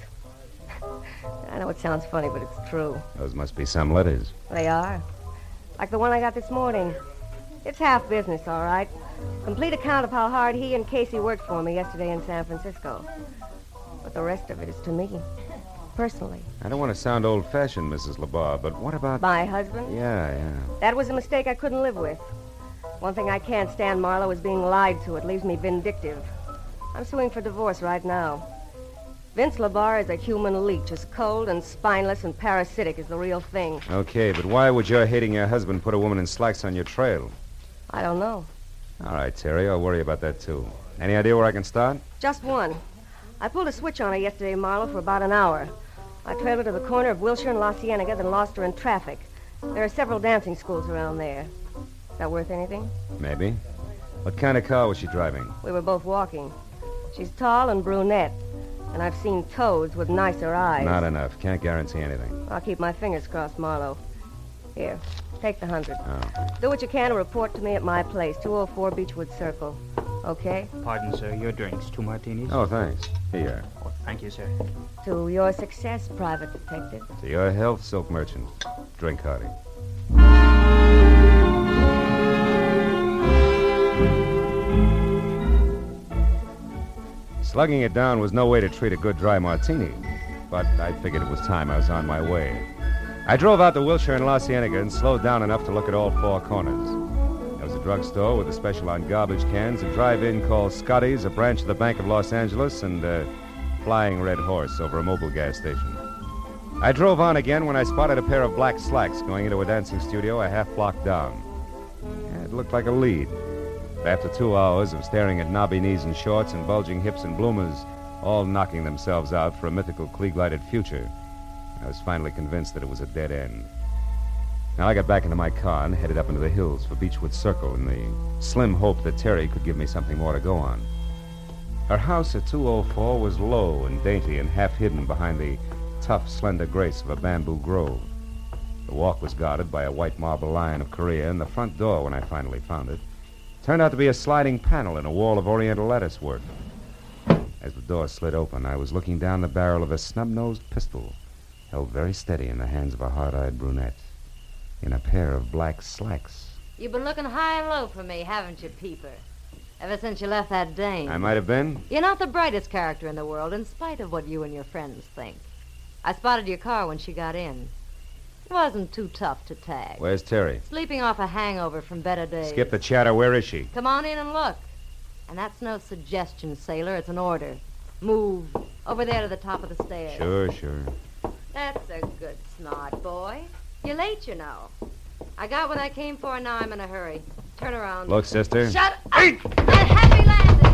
I know it sounds funny, but it's true. Those must be some letters. They are. Like the one I got this morning. It's half business, all right. Complete account of how hard he and Casey worked for me yesterday in San Francisco. But the rest of it is to me, personally. I don't want to sound old-fashioned, Mrs. LaBar, but what about... My husband? Yeah. That was a mistake I couldn't live with. One thing I can't stand, Marlowe, is being lied to. It leaves me vindictive. I'm suing for divorce right now. Vince LaBar is a human leech, as cold and spineless and parasitic as the real thing. Okay, but why would your hating your husband put a woman in slacks on your trail? I don't know. All right, Terry, I'll worry about that, too. Any idea where I can start? Just one. I pulled a switch on her yesterday, Marlowe, for about an hour. I trailed her to the corner of Wilshire and La Cienega, then lost her in traffic. There are several dancing schools around there. Is that worth anything? Maybe. What kind of car was she driving? We were both walking. She's tall and brunette. And I've seen toads with nicer eyes. Not enough. Can't guarantee anything. I'll keep my fingers crossed, Marlowe. Here, take the 100. Oh. Do what you can to report to me at my place, 204 Beechwood Circle. Okay? Pardon, sir. Your drinks. 2 martinis? Oh, thanks. Here. Oh, thank you, sir. To your success, Private Detective. To your health, silk merchant. Drink hearty. Slugging it down was no way to treat a good dry martini, but I figured it was time I was on my way. I drove out to Wilshire and La Cienega and slowed down enough to look at all four corners. There was a drugstore with a special on garbage cans, a drive-in called Scotty's, a branch of the Bank of Los Angeles, and a flying red horse over a mobile gas station. I drove on again when I spotted a pair of black slacks going into a dancing studio a half block down. It looked like a lead. But after 2 hours of staring at knobby knees and shorts and bulging hips and bloomers, all knocking themselves out for a mythical Klieg-lighted future, I was finally convinced that it was a dead end. Now I got back into my car and headed up into the hills for Beechwood Circle in the slim hope that Terry could give me something more to go on. Her house at 204 was low and dainty and half hidden behind the tough, slender grace of a bamboo grove. The walk was guarded by a white marble lion of Korea, and the front door, when I finally found it, turned out to be a sliding panel in a wall of oriental lattice work. As the door slid open, I was looking down the barrel of a snub-nosed pistol, held very steady in the hands of a hard-eyed brunette, in a pair of black slacks. You've been looking high and low for me, haven't you, Peeper? Ever since you left that dame. I might have been. You're not the brightest character in the world, in spite of what you and your friends think. I spotted your car when she got in. It wasn't too tough to tag. Where's Terry? Sleeping off a hangover from better days. Skip the chatter. Where is she? Come on in and look. And that's no suggestion, sailor. It's an order. Move. Over there to the top of the stairs. Sure. That's a good smart boy. You're late, you know. I got what I came for, and now I'm in a hurry. Turn around. Look, sister. Shut up! And happy landing!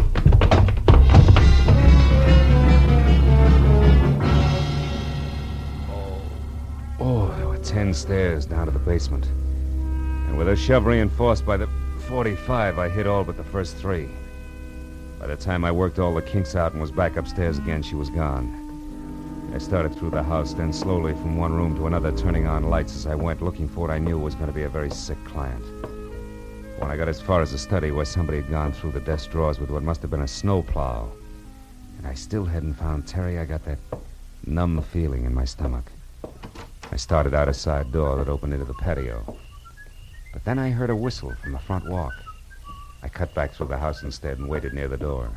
Oh, there were 10 stairs down to the basement. And with a shove reinforced by the 45, I hit all but the first 3. By the time I worked all the kinks out and was back upstairs again, she was gone. I started through the house, then slowly from one room to another, turning on lights as I went, looking for what I knew was going to be a very sick client. When I got as far as the study, where somebody had gone through the desk drawers with what must have been a snowplow, and I still hadn't found Terry, I got that numb feeling in my stomach. I started out a side door that opened into the patio. But then I heard a whistle from the front walk. I cut back through the house instead and waited near the door.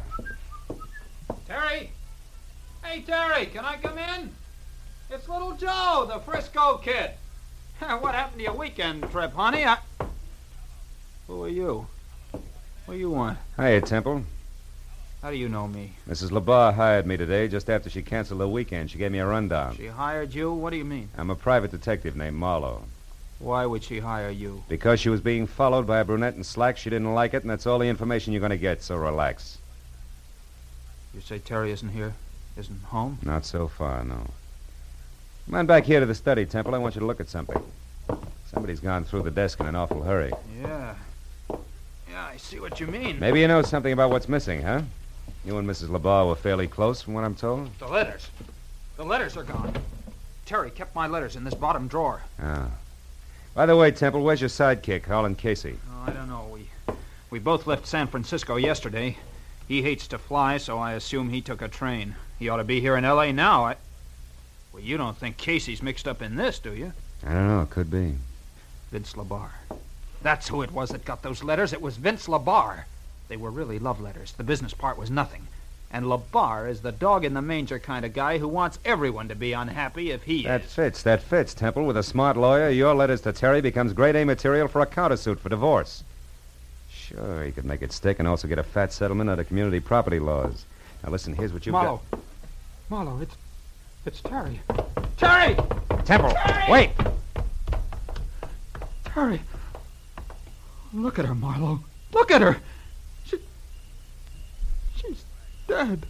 Terry! Hey, Terry, can I come in? It's little Joe, the Frisco kid. What happened to your weekend trip, honey? Who are you? What do you want? Hiya, Temple. How do you know me? Mrs. LeBar hired me today just after she canceled the weekend. She gave me a rundown. She hired you? What do you mean? I'm a private detective named Marlowe. Why would she hire you? Because she was being followed by a brunette in slacks. She didn't like it, and that's all the information you're going to get, so relax. You say Terry isn't here? Isn't home? Not so far, no. Come on back here to the study, Temple. I want you to look at something. Somebody's gone through the desk in an awful hurry. Yeah, I see what you mean. Maybe you know something about what's missing, huh? You and Mrs. LeBar were fairly close, from what I'm told. The letters. The letters are gone. Terry kept my letters in this bottom drawer. Ah. By the way, Temple, where's your sidekick, Harlan Casey? Oh, I don't know. We both left San Francisco yesterday. He hates to fly, so I assume he took a train. He ought to be here in L.A. now. Well, you don't think Casey's mixed up in this, do you? I don't know. It could be. Vince LeBar. That's who it was that got those letters. It was Vince LeBar. They were really love letters. The business part was nothing. And LeBar is the dog-in-the-manger kind of guy who wants everyone to be unhappy if he That is. fits, Temple. With a smart lawyer, your letters to Terry becomes grade A material for a countersuit for divorce. Sure, he could make it stick and also get a fat settlement under community property laws. Now, listen, here's what you've got. Marlowe, it's Terry. Terry! Temple, Terry! wait! Terry. Look at her, Marlowe. Look at her. She's dead.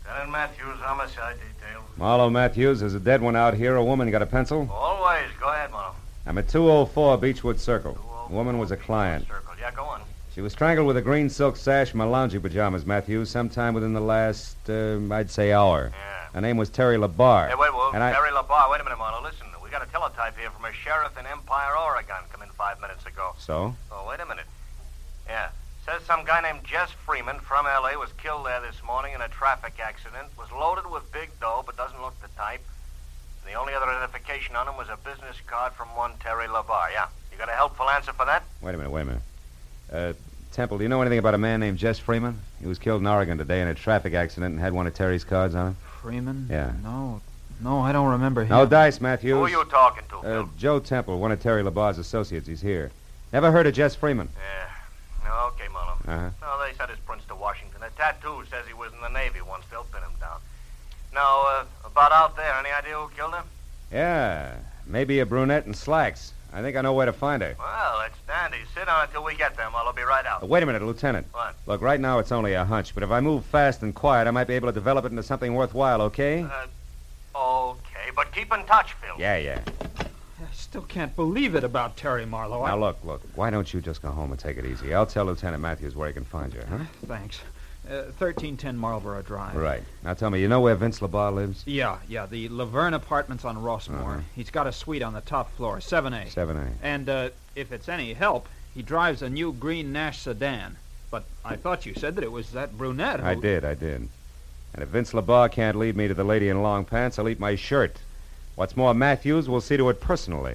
Lieutenant Matthews, homicide detail. Marlowe Matthews, there's a dead one out here. A woman. Got a pencil? Always. Go ahead, Marlowe. I'm at 204 Beechwood Circle. The woman was a client. Circle. Yeah, go on. She was strangled with a green silk sash and my lounging pajamas, Matthews, sometime within the last, I'd say, hour. Yeah. Her name was Terry LaBar. Hey, wait, whoa. And Terry LaBar. Wait a minute, Marlowe. Listen, we got a teletype here from a sheriff in Empire, Oregon. Come in 5 minutes ago. So? Oh, wait a minute. Yeah. Says some guy named Jess Freeman from L.A. was killed there this morning in a traffic accident. Was loaded with big dough, but doesn't look the type. The only other identification on him was a business card from one Terry LaBar. Yeah. You got a helpful answer for that? Wait a minute. Temple, do you know anything about a man named Jess Freeman? He was killed in Oregon today in a traffic accident and had one of Terry's cards on him. Freeman? Yeah. No, I don't remember him. No dice, Matthews. Who are you talking to, Phil? Joe Temple, one of Terry LaBar's associates. He's here. Never heard of Jess Freeman? Yeah. No, okay, Marlowe. Uh-huh. No, they said his prints to Washington. A tattoo says he was in the Navy once. They'll pin him down. Now, about out there, any idea who killed him? Yeah, maybe a brunette in slacks. I think I know where to find her. Well, that's dandy. Sit down until we get there, Marlowe. I'll be right out. Wait a minute, Lieutenant. What? Look, right now it's only a hunch, but if I move fast and quiet, I might be able to develop it into something worthwhile, okay? Okay, but keep in touch, Phil. Yeah. I still can't believe it about Terry Marlowe. Now, look. Why don't you just go home and take it easy? I'll tell Lieutenant Matthews where he can find you, huh? Thanks. 1310 Marlborough Drive. Right. Now, tell me, you know where Vince LaBar lives? Yeah, the Laverne Apartments on Rossmore. Uh-huh. He's got a suite on the top floor, 7A. 7A. And, if it's any help, he drives a new green Nash sedan. But I thought you said that it was that brunette who... I did. And if Vince LaBar can't lead me to the lady in long pants, I'll eat my shirt. What's more, Matthews will see to it personally.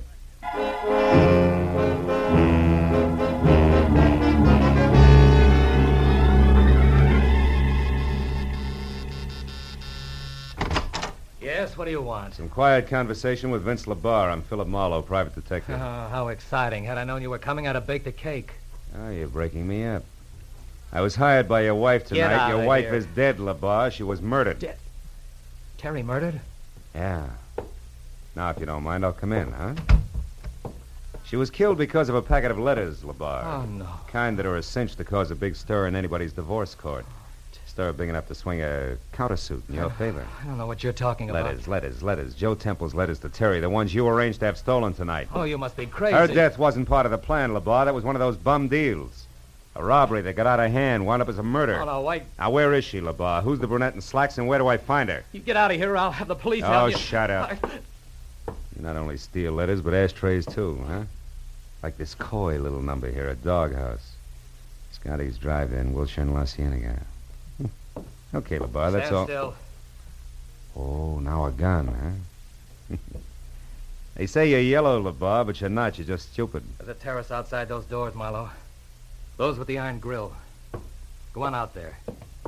Yes, what do you want? Some quiet conversation with Vince LaBar. I'm Philip Marlowe, private detective. Oh, how exciting. Had I known you were coming, I'd have baked a cake. Oh, you're breaking me up. I was hired by your wife tonight. Get out Your of wife here. is dead, LaBar. She was murdered. Dead? Terry murdered? Yeah. Now, if you don't mind, I'll come in, huh? She was killed because of a packet of letters, LaBar. Oh, no. Kind that are a cinch to cause a big stir in anybody's divorce court. Stir big enough to swing a countersuit in your favor. I don't know what you're talking about. Letters. Joe Temple's letters to Terry, the ones you arranged to have stolen tonight. Oh, you must be crazy. Her death wasn't part of the plan, LaBar. That was one of those bum deals. A robbery that got out of hand, wound up as a murder. Oh, no, wait. Now, where is she, LaBar? Who's the brunette in slacks, and where do I find her? You get out of here, or I'll have the police Oh, help you. shut up. You not only steal letters, but ashtrays, too, huh? Like this coy little number here, a doghouse. Scotty's Drive-In, Wilshire and La Cienega. Okay, LaBar, that's all. Stand still. Oh, now a gun, huh? They say you're yellow, LaBar, but you're not. You're just stupid. There's a terrace outside those doors, Marlowe. Those with the iron grill. Go on out there.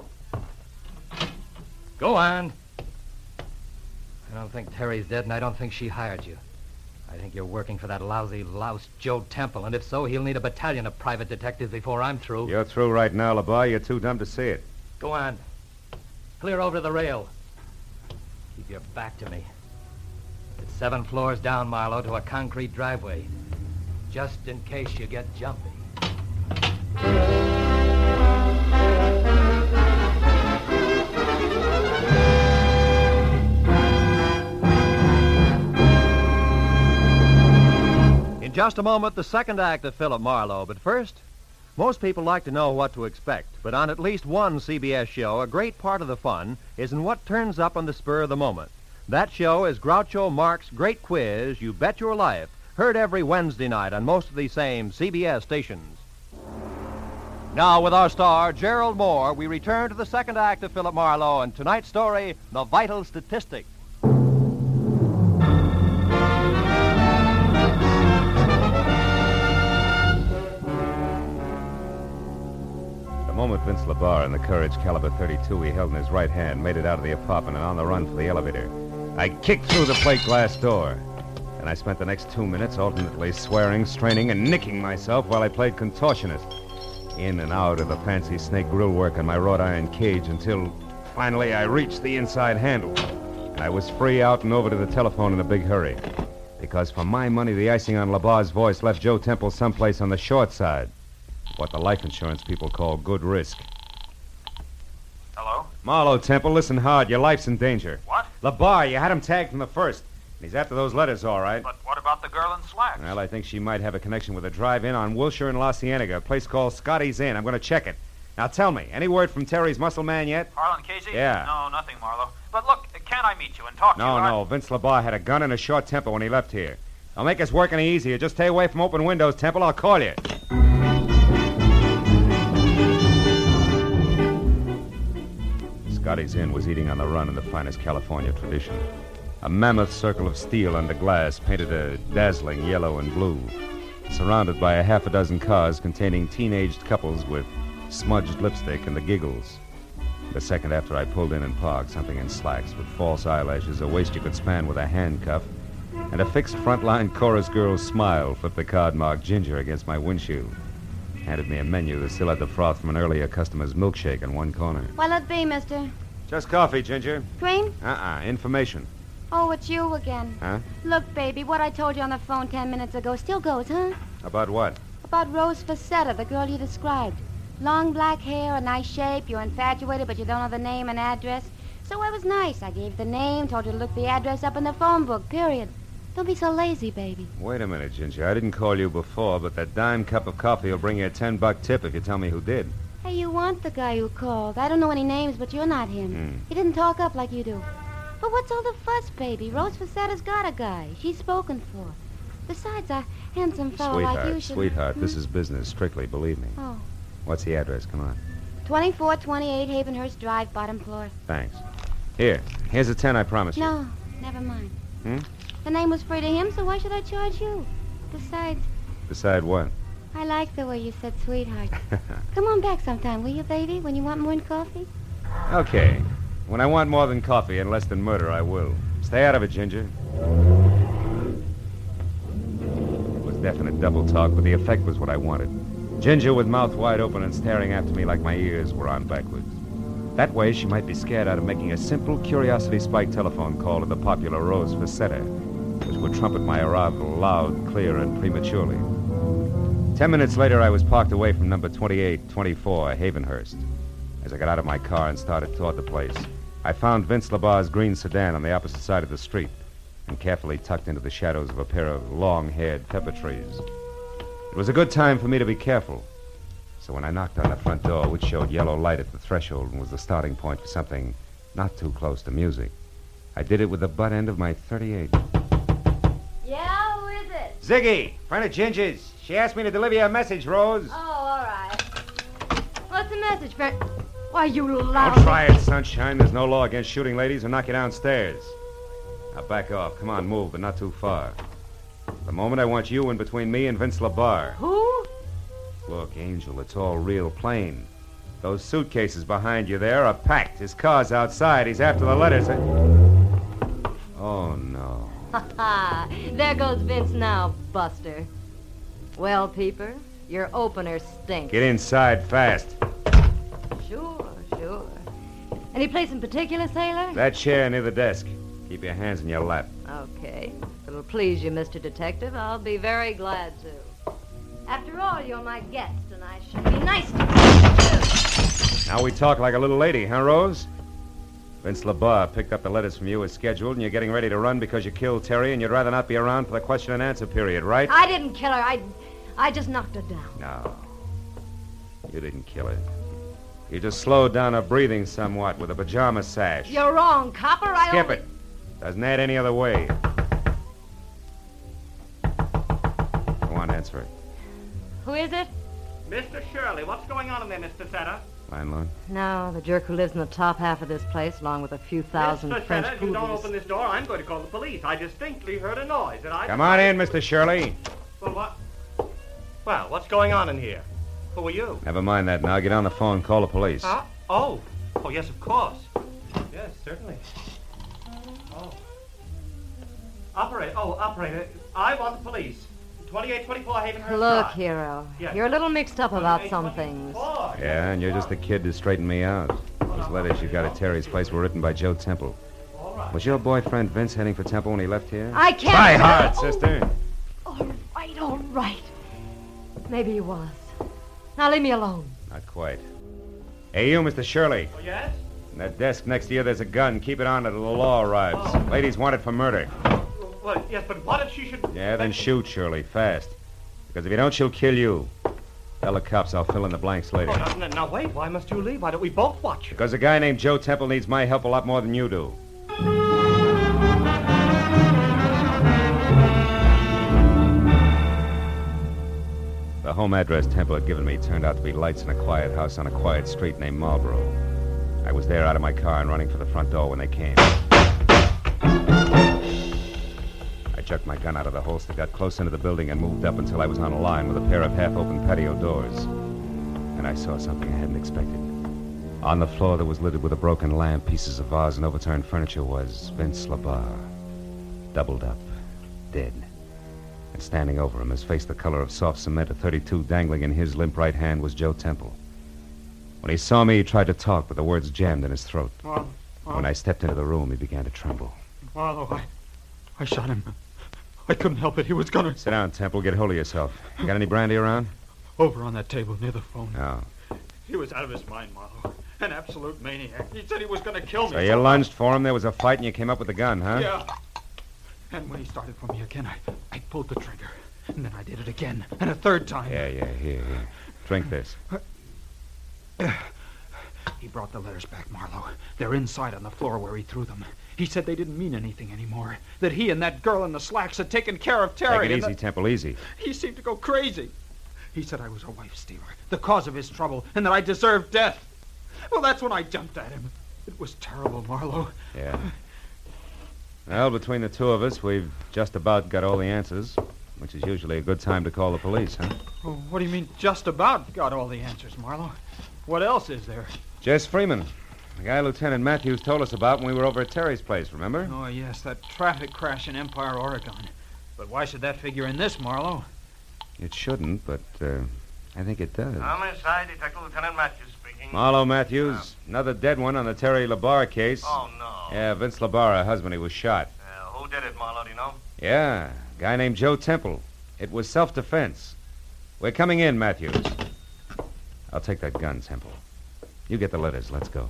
Go on. I don't think Terry's dead, and I don't think she hired you. I think you're working for that lousy louse, Joe Temple, and if so, he'll need a battalion of private detectives before I'm through. You're through right now, LaBar. You're too dumb to see it. Go on. Clear over to the rail. Keep your back to me. It's 7 floors down, Marlowe, to a concrete driveway. Just in case you get jumpy. In just a moment, the second act of Philip Marlowe. But first, most people like to know what to expect. But on at least one CBS show, a great part of the fun is in what turns up on the spur of the moment. That show is Groucho Marx's Great Quiz, You Bet Your Life, heard every Wednesday night on most of these same CBS stations. Now, with our star, Gerald Moore, we return to the second act of Philip Marlowe and tonight's story, The Vital Statistic. The moment Vince LaBar and the Courage caliber .32 he held in his right hand made it out of the apartment and on the run for the elevator, I kicked through the plate glass door. And I spent the next 2 minutes alternately swearing, straining, and nicking myself while I played contortionist. In and out of the fancy snake grill work on my wrought iron cage until finally I reached the inside handle. And I was free out and over to the telephone in a big hurry. Because for my money, the icing on LaBar's voice left Joe Temple someplace on the short side. What the life insurance people call good risk. Hello? Marlowe, Temple, listen hard. Your life's in danger. What? LeBar, you had him tagged from the first. He's after those letters, all right. But what about the girl in slacks? Well, I think she might have a connection with a drive-in on Wilshire and La Cienega, a place called Scotty's Inn. I'm going to check it. Now, tell me, any word from Terry's muscle man yet? Harlan Casey? Yeah. No, nothing, Marlowe. But look, can't I meet you and talk to you? No. Vince LeBar had a gun and a short temper when he left here. I'll make us work any easier. Just stay away from open windows, Temple. I'll call you. Scotty's Inn was eating on the run in the finest California tradition. A mammoth circle of steel under glass painted a dazzling yellow and blue, surrounded by a half a dozen cars containing teenaged couples with smudged lipstick and the giggles. The second after I pulled in and parked, something in slacks with false eyelashes, a waist you could span with a handcuff, and a fixed frontline chorus girl's smile flipped the card marked Ginger against my windshield. Handed me a menu that still had the froth from an earlier customer's milkshake in one corner. What'll it be, mister? Just coffee, Ginger. Cream? Information. Oh, it's you again. Huh? Look, baby, what I told you on the phone 10 minutes ago still goes, huh? About what? About Rose Facetta, the girl you described. Long black hair, a nice shape. You're infatuated, but you don't know the name and address. So I was nice. I gave the name, told you to look the address up in the phone book, period. Don't be so lazy, baby. Wait a minute, Ginger. I didn't call you before, but that dime cup of coffee will bring you a $10 tip if you tell me who did. Hey, you want the guy who called. I don't know any names, but you're not him. He didn't talk up like you do. But what's all the fuss, baby? Rose Facetta's got a guy. She's spoken for. Besides, a handsome fellow like you should... Sweetheart, this is business, strictly, believe me. Oh. What's the address? Come on. 2428 Havenhurst Drive, bottom floor. Thanks. Here's a 10 I promised you. No, never mind. The name was free to him, so why should I charge you? Besides... Beside what? I like the way you said sweetheart. Come on back sometime, will you, baby, when you want more than coffee? Okay. When I want more than coffee and less than murder, I will. Stay out of it, Ginger. It was definite double talk, but the effect was what I wanted. Ginger with mouth wide open and staring after me like my ears were on backwards. That way, she might be scared out of making a simple curiosity-spiked telephone call to the popular Rose Facetta, which would trumpet my arrival loud, clear, and prematurely. 10 minutes later, I was parked away from number 2824 Havenhurst. As I got out of my car and started toward the place, I found Vince LeBar's green sedan on the opposite side of the street and carefully tucked into the shadows of a pair of long-haired pepper trees. It was a good time for me to be careful. So when I knocked on the front door, which showed yellow light at the threshold and was the starting point for something not too close to music, I did it with the butt end of my .38. Yeah, who is it? Ziggy, friend of Ginger's. She asked me to deliver you a message, Rose. Oh, all right. What's the message, friend? Why, you loud... Don't try it, sunshine. There's no law against shooting ladies or knock you downstairs. Now back off. Come on, move, but not too far. The moment I want you in between me and Vince LeBar. Who? Look, Angel, it's all real plain. Those suitcases behind you there are packed. His car's outside. He's after the letters. Oh, no. Ha ha! There goes Vince now, Buster. Well, Peeper, your opener stinks. Get inside fast. Sure. Any place in particular, sailor? That chair near the desk. Keep your hands in your lap. Okay. If it'll please you, Mr. Detective, I'll be very glad to. After all, you're my guest, and I should be nice to you. Now we talk like a little lady, huh, Rose? Vince LeBar picked up the letters from you as scheduled, and you're getting ready to run because you killed Terry, and you'd rather not be around for the question and answer period, right? I didn't kill her. I just knocked her down. No. You didn't kill her. You just slowed down her breathing somewhat with a pajama sash. You're wrong, copper. Skip it. Doesn't add any other way. Go on, answer it. Who is it? Mr. Shirley. What's going on in there, Miss Facetta? Landlord? No, the jerk who lives in the top half of this place, along with a few thousand Miss French Facetta, if you don't poodles. open this door, I'm going to call the police. I distinctly heard a noise, and I... Come on in, Mr. Shirley. Well, what? Well, what's going on in here? Who are you? Never mind that now. Get on the phone and call the police. Huh? Oh, yes, of course. Yes, certainly. Oh. Operator, I want the police. 2824 Havenhurst Look, Drive. Hero, Yes. you're a little mixed up about some things. Yeah, and you're just the kid to straighten me out. Those letters you got at Terry's place were written by Joe Temple. Was your boyfriend Vince heading for Temple when he left here? I can't... Try hard, sister. All right. Maybe he was. Now leave me alone. Not quite. Hey, you, Mr. Shirley. Oh, yes? In that desk next to you, there's a gun. Keep it on until the law arrives. Oh. Lady's wanted for murder. Well, yes, but what if she should... Yeah, then shoot, Shirley, fast. Because if you don't, she'll kill you. Tell the cops I'll fill in the blanks later. Oh, now, wait. Why must you leave? Why don't we both watch? Because a guy named Joe Temple needs my help a lot more than you do. The home address Temple had given me turned out to be lights in a quiet house on a quiet street named Marlboro. I was there out of my car and running for the front door when they came. I jerked my gun out of the holster, got close into the building, and moved up until I was on a line with a pair of half-open patio doors. And I saw something I hadn't expected. On the floor that was littered with a broken lamp, pieces of vase, and overturned furniture was Vince LaBarre, doubled up, dead. And standing over him, his face the color of soft cement, a .32 dangling in his limp right hand, was Joe Temple. When he saw me, he tried to talk, but the words jammed in his throat. When I stepped into the room, he began to tremble. Marlowe, I shot him. I couldn't help it. He was gonna... Sit down, Temple. Get hold of yourself. You got any brandy around? Over on that table near the phone. No. He was out of his mind, Marlowe. An absolute maniac. He said he was gonna kill me. So you lunged for him, there was a fight, and you came up with the gun, huh? Yeah. And when he started for me again, I pulled the trigger. And then I did it again. And a third time. Yeah, here. Drink this. He brought the letters back, Marlowe. They're inside on the floor where he threw them. He said they didn't mean anything anymore. That he and that girl in the slacks had taken care of Terry. Take it easy, Temple, easy. He seemed to go crazy. He said I was a wife stealer, the cause of his trouble, and that I deserved death. Well, that's when I jumped at him. It was terrible, Marlowe. Yeah. Well, between the two of us, we've just about got all the answers, which is usually a good time to call the police, huh? Oh, what do you mean, just about got all the answers, Marlowe? What else is there? Jess Freeman, the guy Lieutenant Matthews told us about when we were over at Terry's place, remember? Oh, yes, that traffic crash in Empire, Oregon. But why should that figure in this, Marlowe? It shouldn't, but I think it does. Homicide, Detective Lieutenant Matthews speaking. Marlowe Matthews, another dead one on the Terry LaBarre case. Oh, no. Yeah, Vince LaBarre, her husband, he was shot. Who did it, Marlowe, do you know? Yeah, a guy named Joe Temple. It was self-defense. We're coming in, Matthews. I'll take that gun, Temple. You get the letters. Let's go.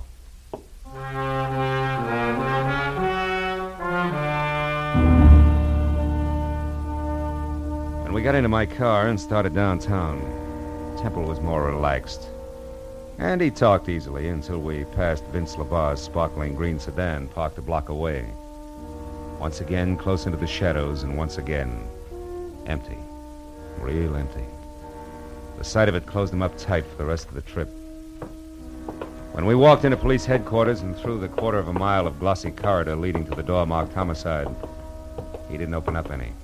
When we got into my car and started downtown, Temple was more relaxed. And he talked easily until we passed Vince LaBarre's sparkling green sedan parked a block away. Once again, close into the shadows, and once again, empty. Real empty. The sight of it closed him up tight for the rest of the trip. When we walked into police headquarters and through the quarter of a mile of glossy corridor leading to the door marked homicide, he didn't open up any.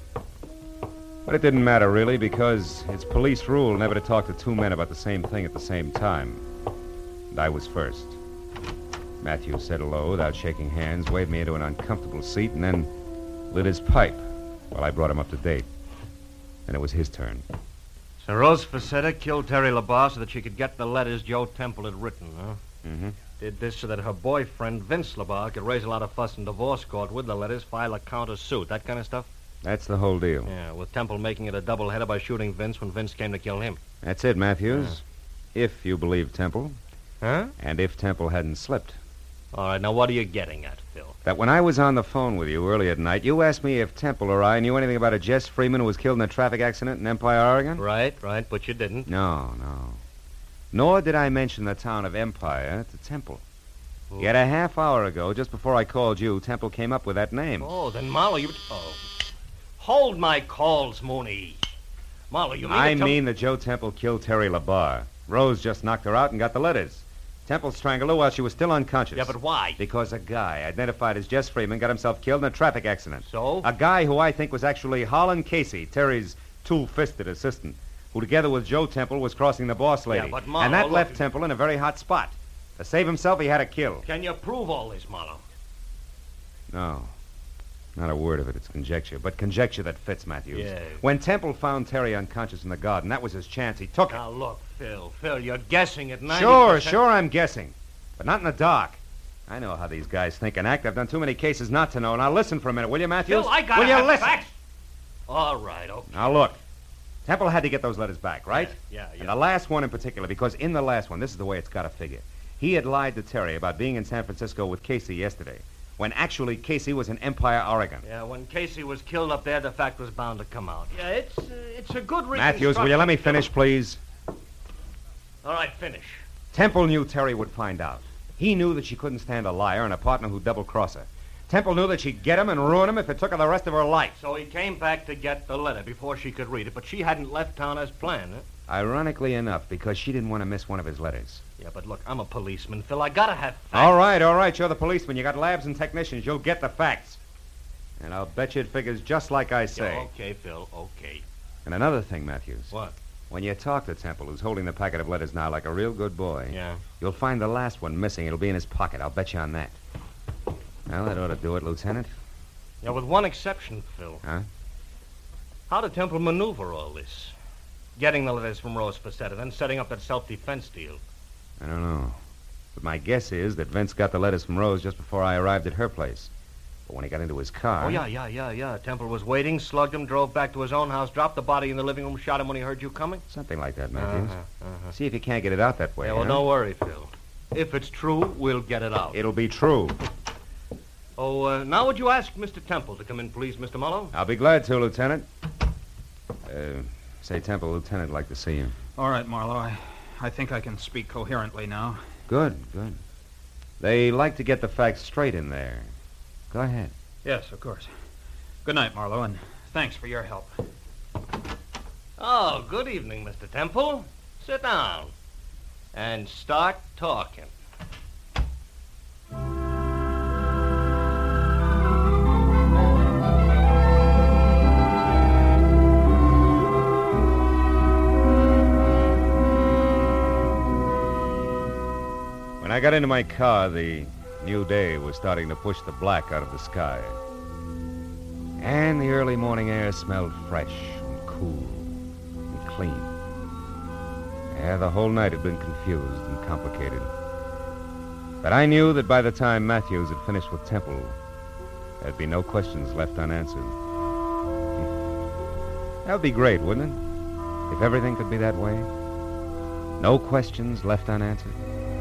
But it didn't matter, really, because it's police rule never to talk to two men about the same thing at the same time. And I was first. Matthews said hello without shaking hands, waved me into an uncomfortable seat, and then lit his pipe while I brought him up to date. Then it was his turn. So Rose Facetta killed Terry LaBarre so that she could get the letters Joe Temple had written, huh? Mm-hmm. Did this so that her boyfriend, Vince LaBarre, could raise a lot of fuss in divorce court with the letters, file a counter-suit, that kind of stuff? That's the whole deal. Yeah, with Temple making it a doubleheader by shooting Vince when Vince came to kill him. That's it, Matthews. If you believe Temple. Huh? And if Temple hadn't slipped. All right, now what are you getting at, Phil? That when I was on the phone with you earlier tonight, you asked me if Temple or I knew anything about a Jess Freeman who was killed in a traffic accident in Empire, Oregon? Right, but you didn't. No. Nor did I mention the town of Empire to Temple. Ooh. Yet a half hour ago, just before I called you, Temple came up with that name. Oh, then Marlowe, you... Oh. Hold my calls, Mooney. Marlowe, you mean I mean that Joe Temple killed Terry LaBarre. Rose just knocked her out and got the letters. Temple strangled her while she was still unconscious. Yeah, but why? Because a guy identified as Jess Freeman got himself killed in a traffic accident. So? A guy who I think was actually Holland Casey, Terry's two-fisted assistant, who together with Joe Temple was crossing the boss lady. Yeah, but Marlowe... And that left Temple in a very hot spot. To save himself, he had to kill. Can you prove all this, Marlowe? No. Not a word of it. It's conjecture. But conjecture that fits, Matthews. Yes. When Temple found Terry unconscious in the garden, that was his chance. He took it. Now, look, Phil, you're guessing at 90%. Sure, I'm guessing. But not in the dark. I know how these guys think and act. I've done too many cases not to know. Now, listen for a minute, will you, Matthews? Phil, I gotta will you have listen? facts. All right, okay. Now, look. Temple had to get those letters back, right? Yeah. And the last one in particular, because in the last one, this is the way it's got to figure. He had lied to Terry about being in San Francisco with Casey yesterday, when actually Casey was in Empire, Oregon. Yeah, when Casey was killed up there, the fact was bound to come out. Yeah, it's a good reconstruction. Matthews, will you let me finish, please? All right, finish. Temple knew Terry would find out. He knew that she couldn't stand a liar and a partner who'd double-cross her. Temple knew that she'd get him and ruin him if it took her the rest of her life. So he came back to get the letter before she could read it, but she hadn't left town as planned, huh? Ironically enough, because she didn't want to miss one of his letters. Yeah, but look, I'm a policeman, Phil. I gotta have facts. All right. You're the policeman. You got labs and technicians. You'll get the facts. And I'll bet you it figures just like I say. Yeah, okay, Phil, okay. And another thing, Matthews. What? When you talk to Temple, who's holding the packet of letters now like a real good boy, yeah, you'll find the last one missing. It'll be in his pocket. I'll bet you on that. Well, that ought to do it, Lieutenant. Yeah, with one exception, Phil. Huh? How did Temple maneuver all this? Getting the letters from Rose Facetta, then setting up that self-defense deal. I don't know. But my guess is that Vince got the letters from Rose just before I arrived at her place. But when he got into his car... Oh, yeah. Temple was waiting, slugged him, drove back to his own house, dropped the body in the living room, shot him when he heard you coming? Something like that, Matthews. See if you can't get it out that way. Yeah, well, don't worry, Phil. If it's true, we'll get it out. It'll be true. Oh, now would you ask Mr. Temple to come in, please, Mr. Marlowe? I'll be glad to, Lieutenant. Say, Temple, Lieutenant would like to see you. All right, Marlowe. I think I can speak coherently now. Good. They like to get the facts straight in there. Go ahead. Yes, of course. Good night, Marlowe, and thanks for your help. Oh, good evening, Mr. Temple. Sit down and start talking. When I got into my car, the new day was starting to push the black out of the sky. And the early morning air smelled fresh and cool and clean. Yeah, the whole night had been confused and complicated. But I knew that by the time Matthews had finished with Temple, there'd be no questions left unanswered. That would be great, wouldn't it? If everything could be that way. No questions left unanswered.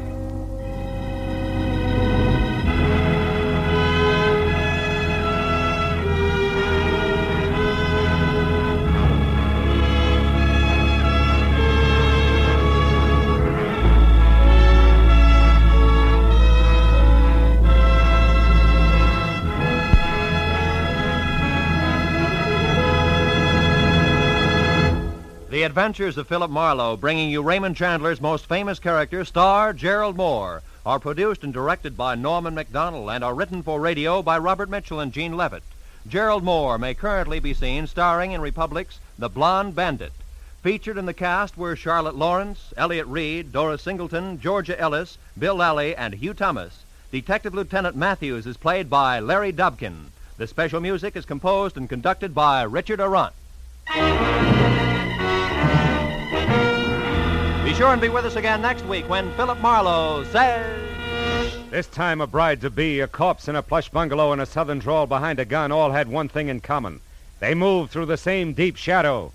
The Adventures of Philip Marlowe, bringing you Raymond Chandler's most famous character, star Gerald Moore, are produced and directed by Norman MacDonald and are written for radio by Robert Mitchell and Gene Levitt. Gerald Moore may currently be seen starring in Republic's The Blonde Bandit. Featured in the cast were Charlotte Lawrence, Elliott Reed, Doris Singleton, Georgia Ellis, Bill Lally, and Hugh Thomas. Detective Lieutenant Matthews is played by Larry Dobkin. The special music is composed and conducted by Richard Arant. Be sure and be with us again next week when Philip Marlowe says... This time a bride-to-be, a corpse in a plush bungalow, and a southern drawl behind a gun all had one thing in common. They moved through the same deep shadow.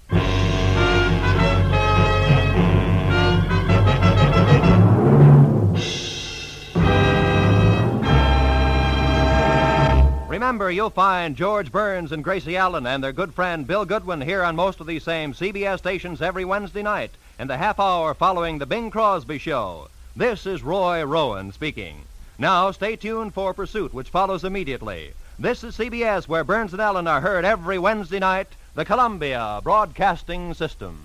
Remember, you'll find George Burns and Gracie Allen and their good friend Bill Goodwin here on most of these same CBS stations every Wednesday night in the half hour following the Bing Crosby Show. This is Roy Rowan speaking. Now, stay tuned for Pursuit, which follows immediately. This is CBS, where Burns and Allen are heard every Wednesday night, the Columbia Broadcasting System.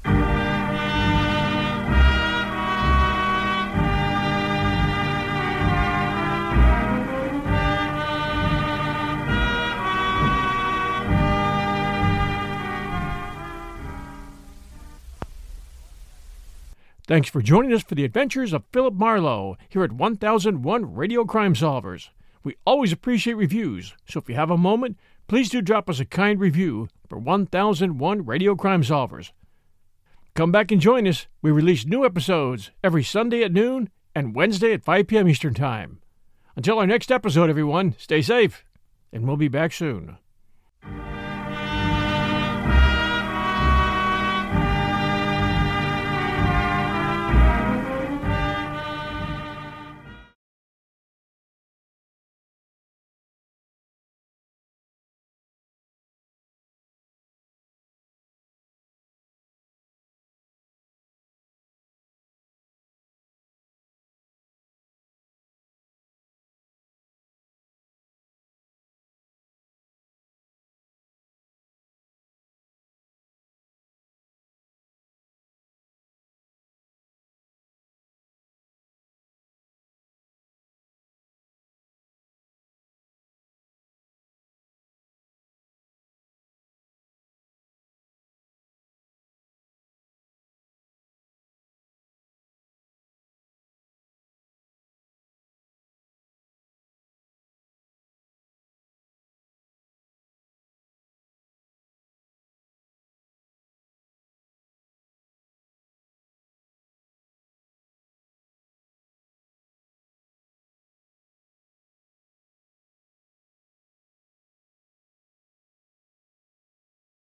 Thanks for joining us for the adventures of Philip Marlowe here at 1001 Radio Crime Solvers. We always appreciate reviews, so if you have a moment, please do drop us a kind review for 1001 Radio Crime Solvers. Come back and join us. We release new episodes every Sunday at noon and Wednesday at 5 p.m. Eastern Time. Until our next episode, everyone, stay safe, and we'll be back soon.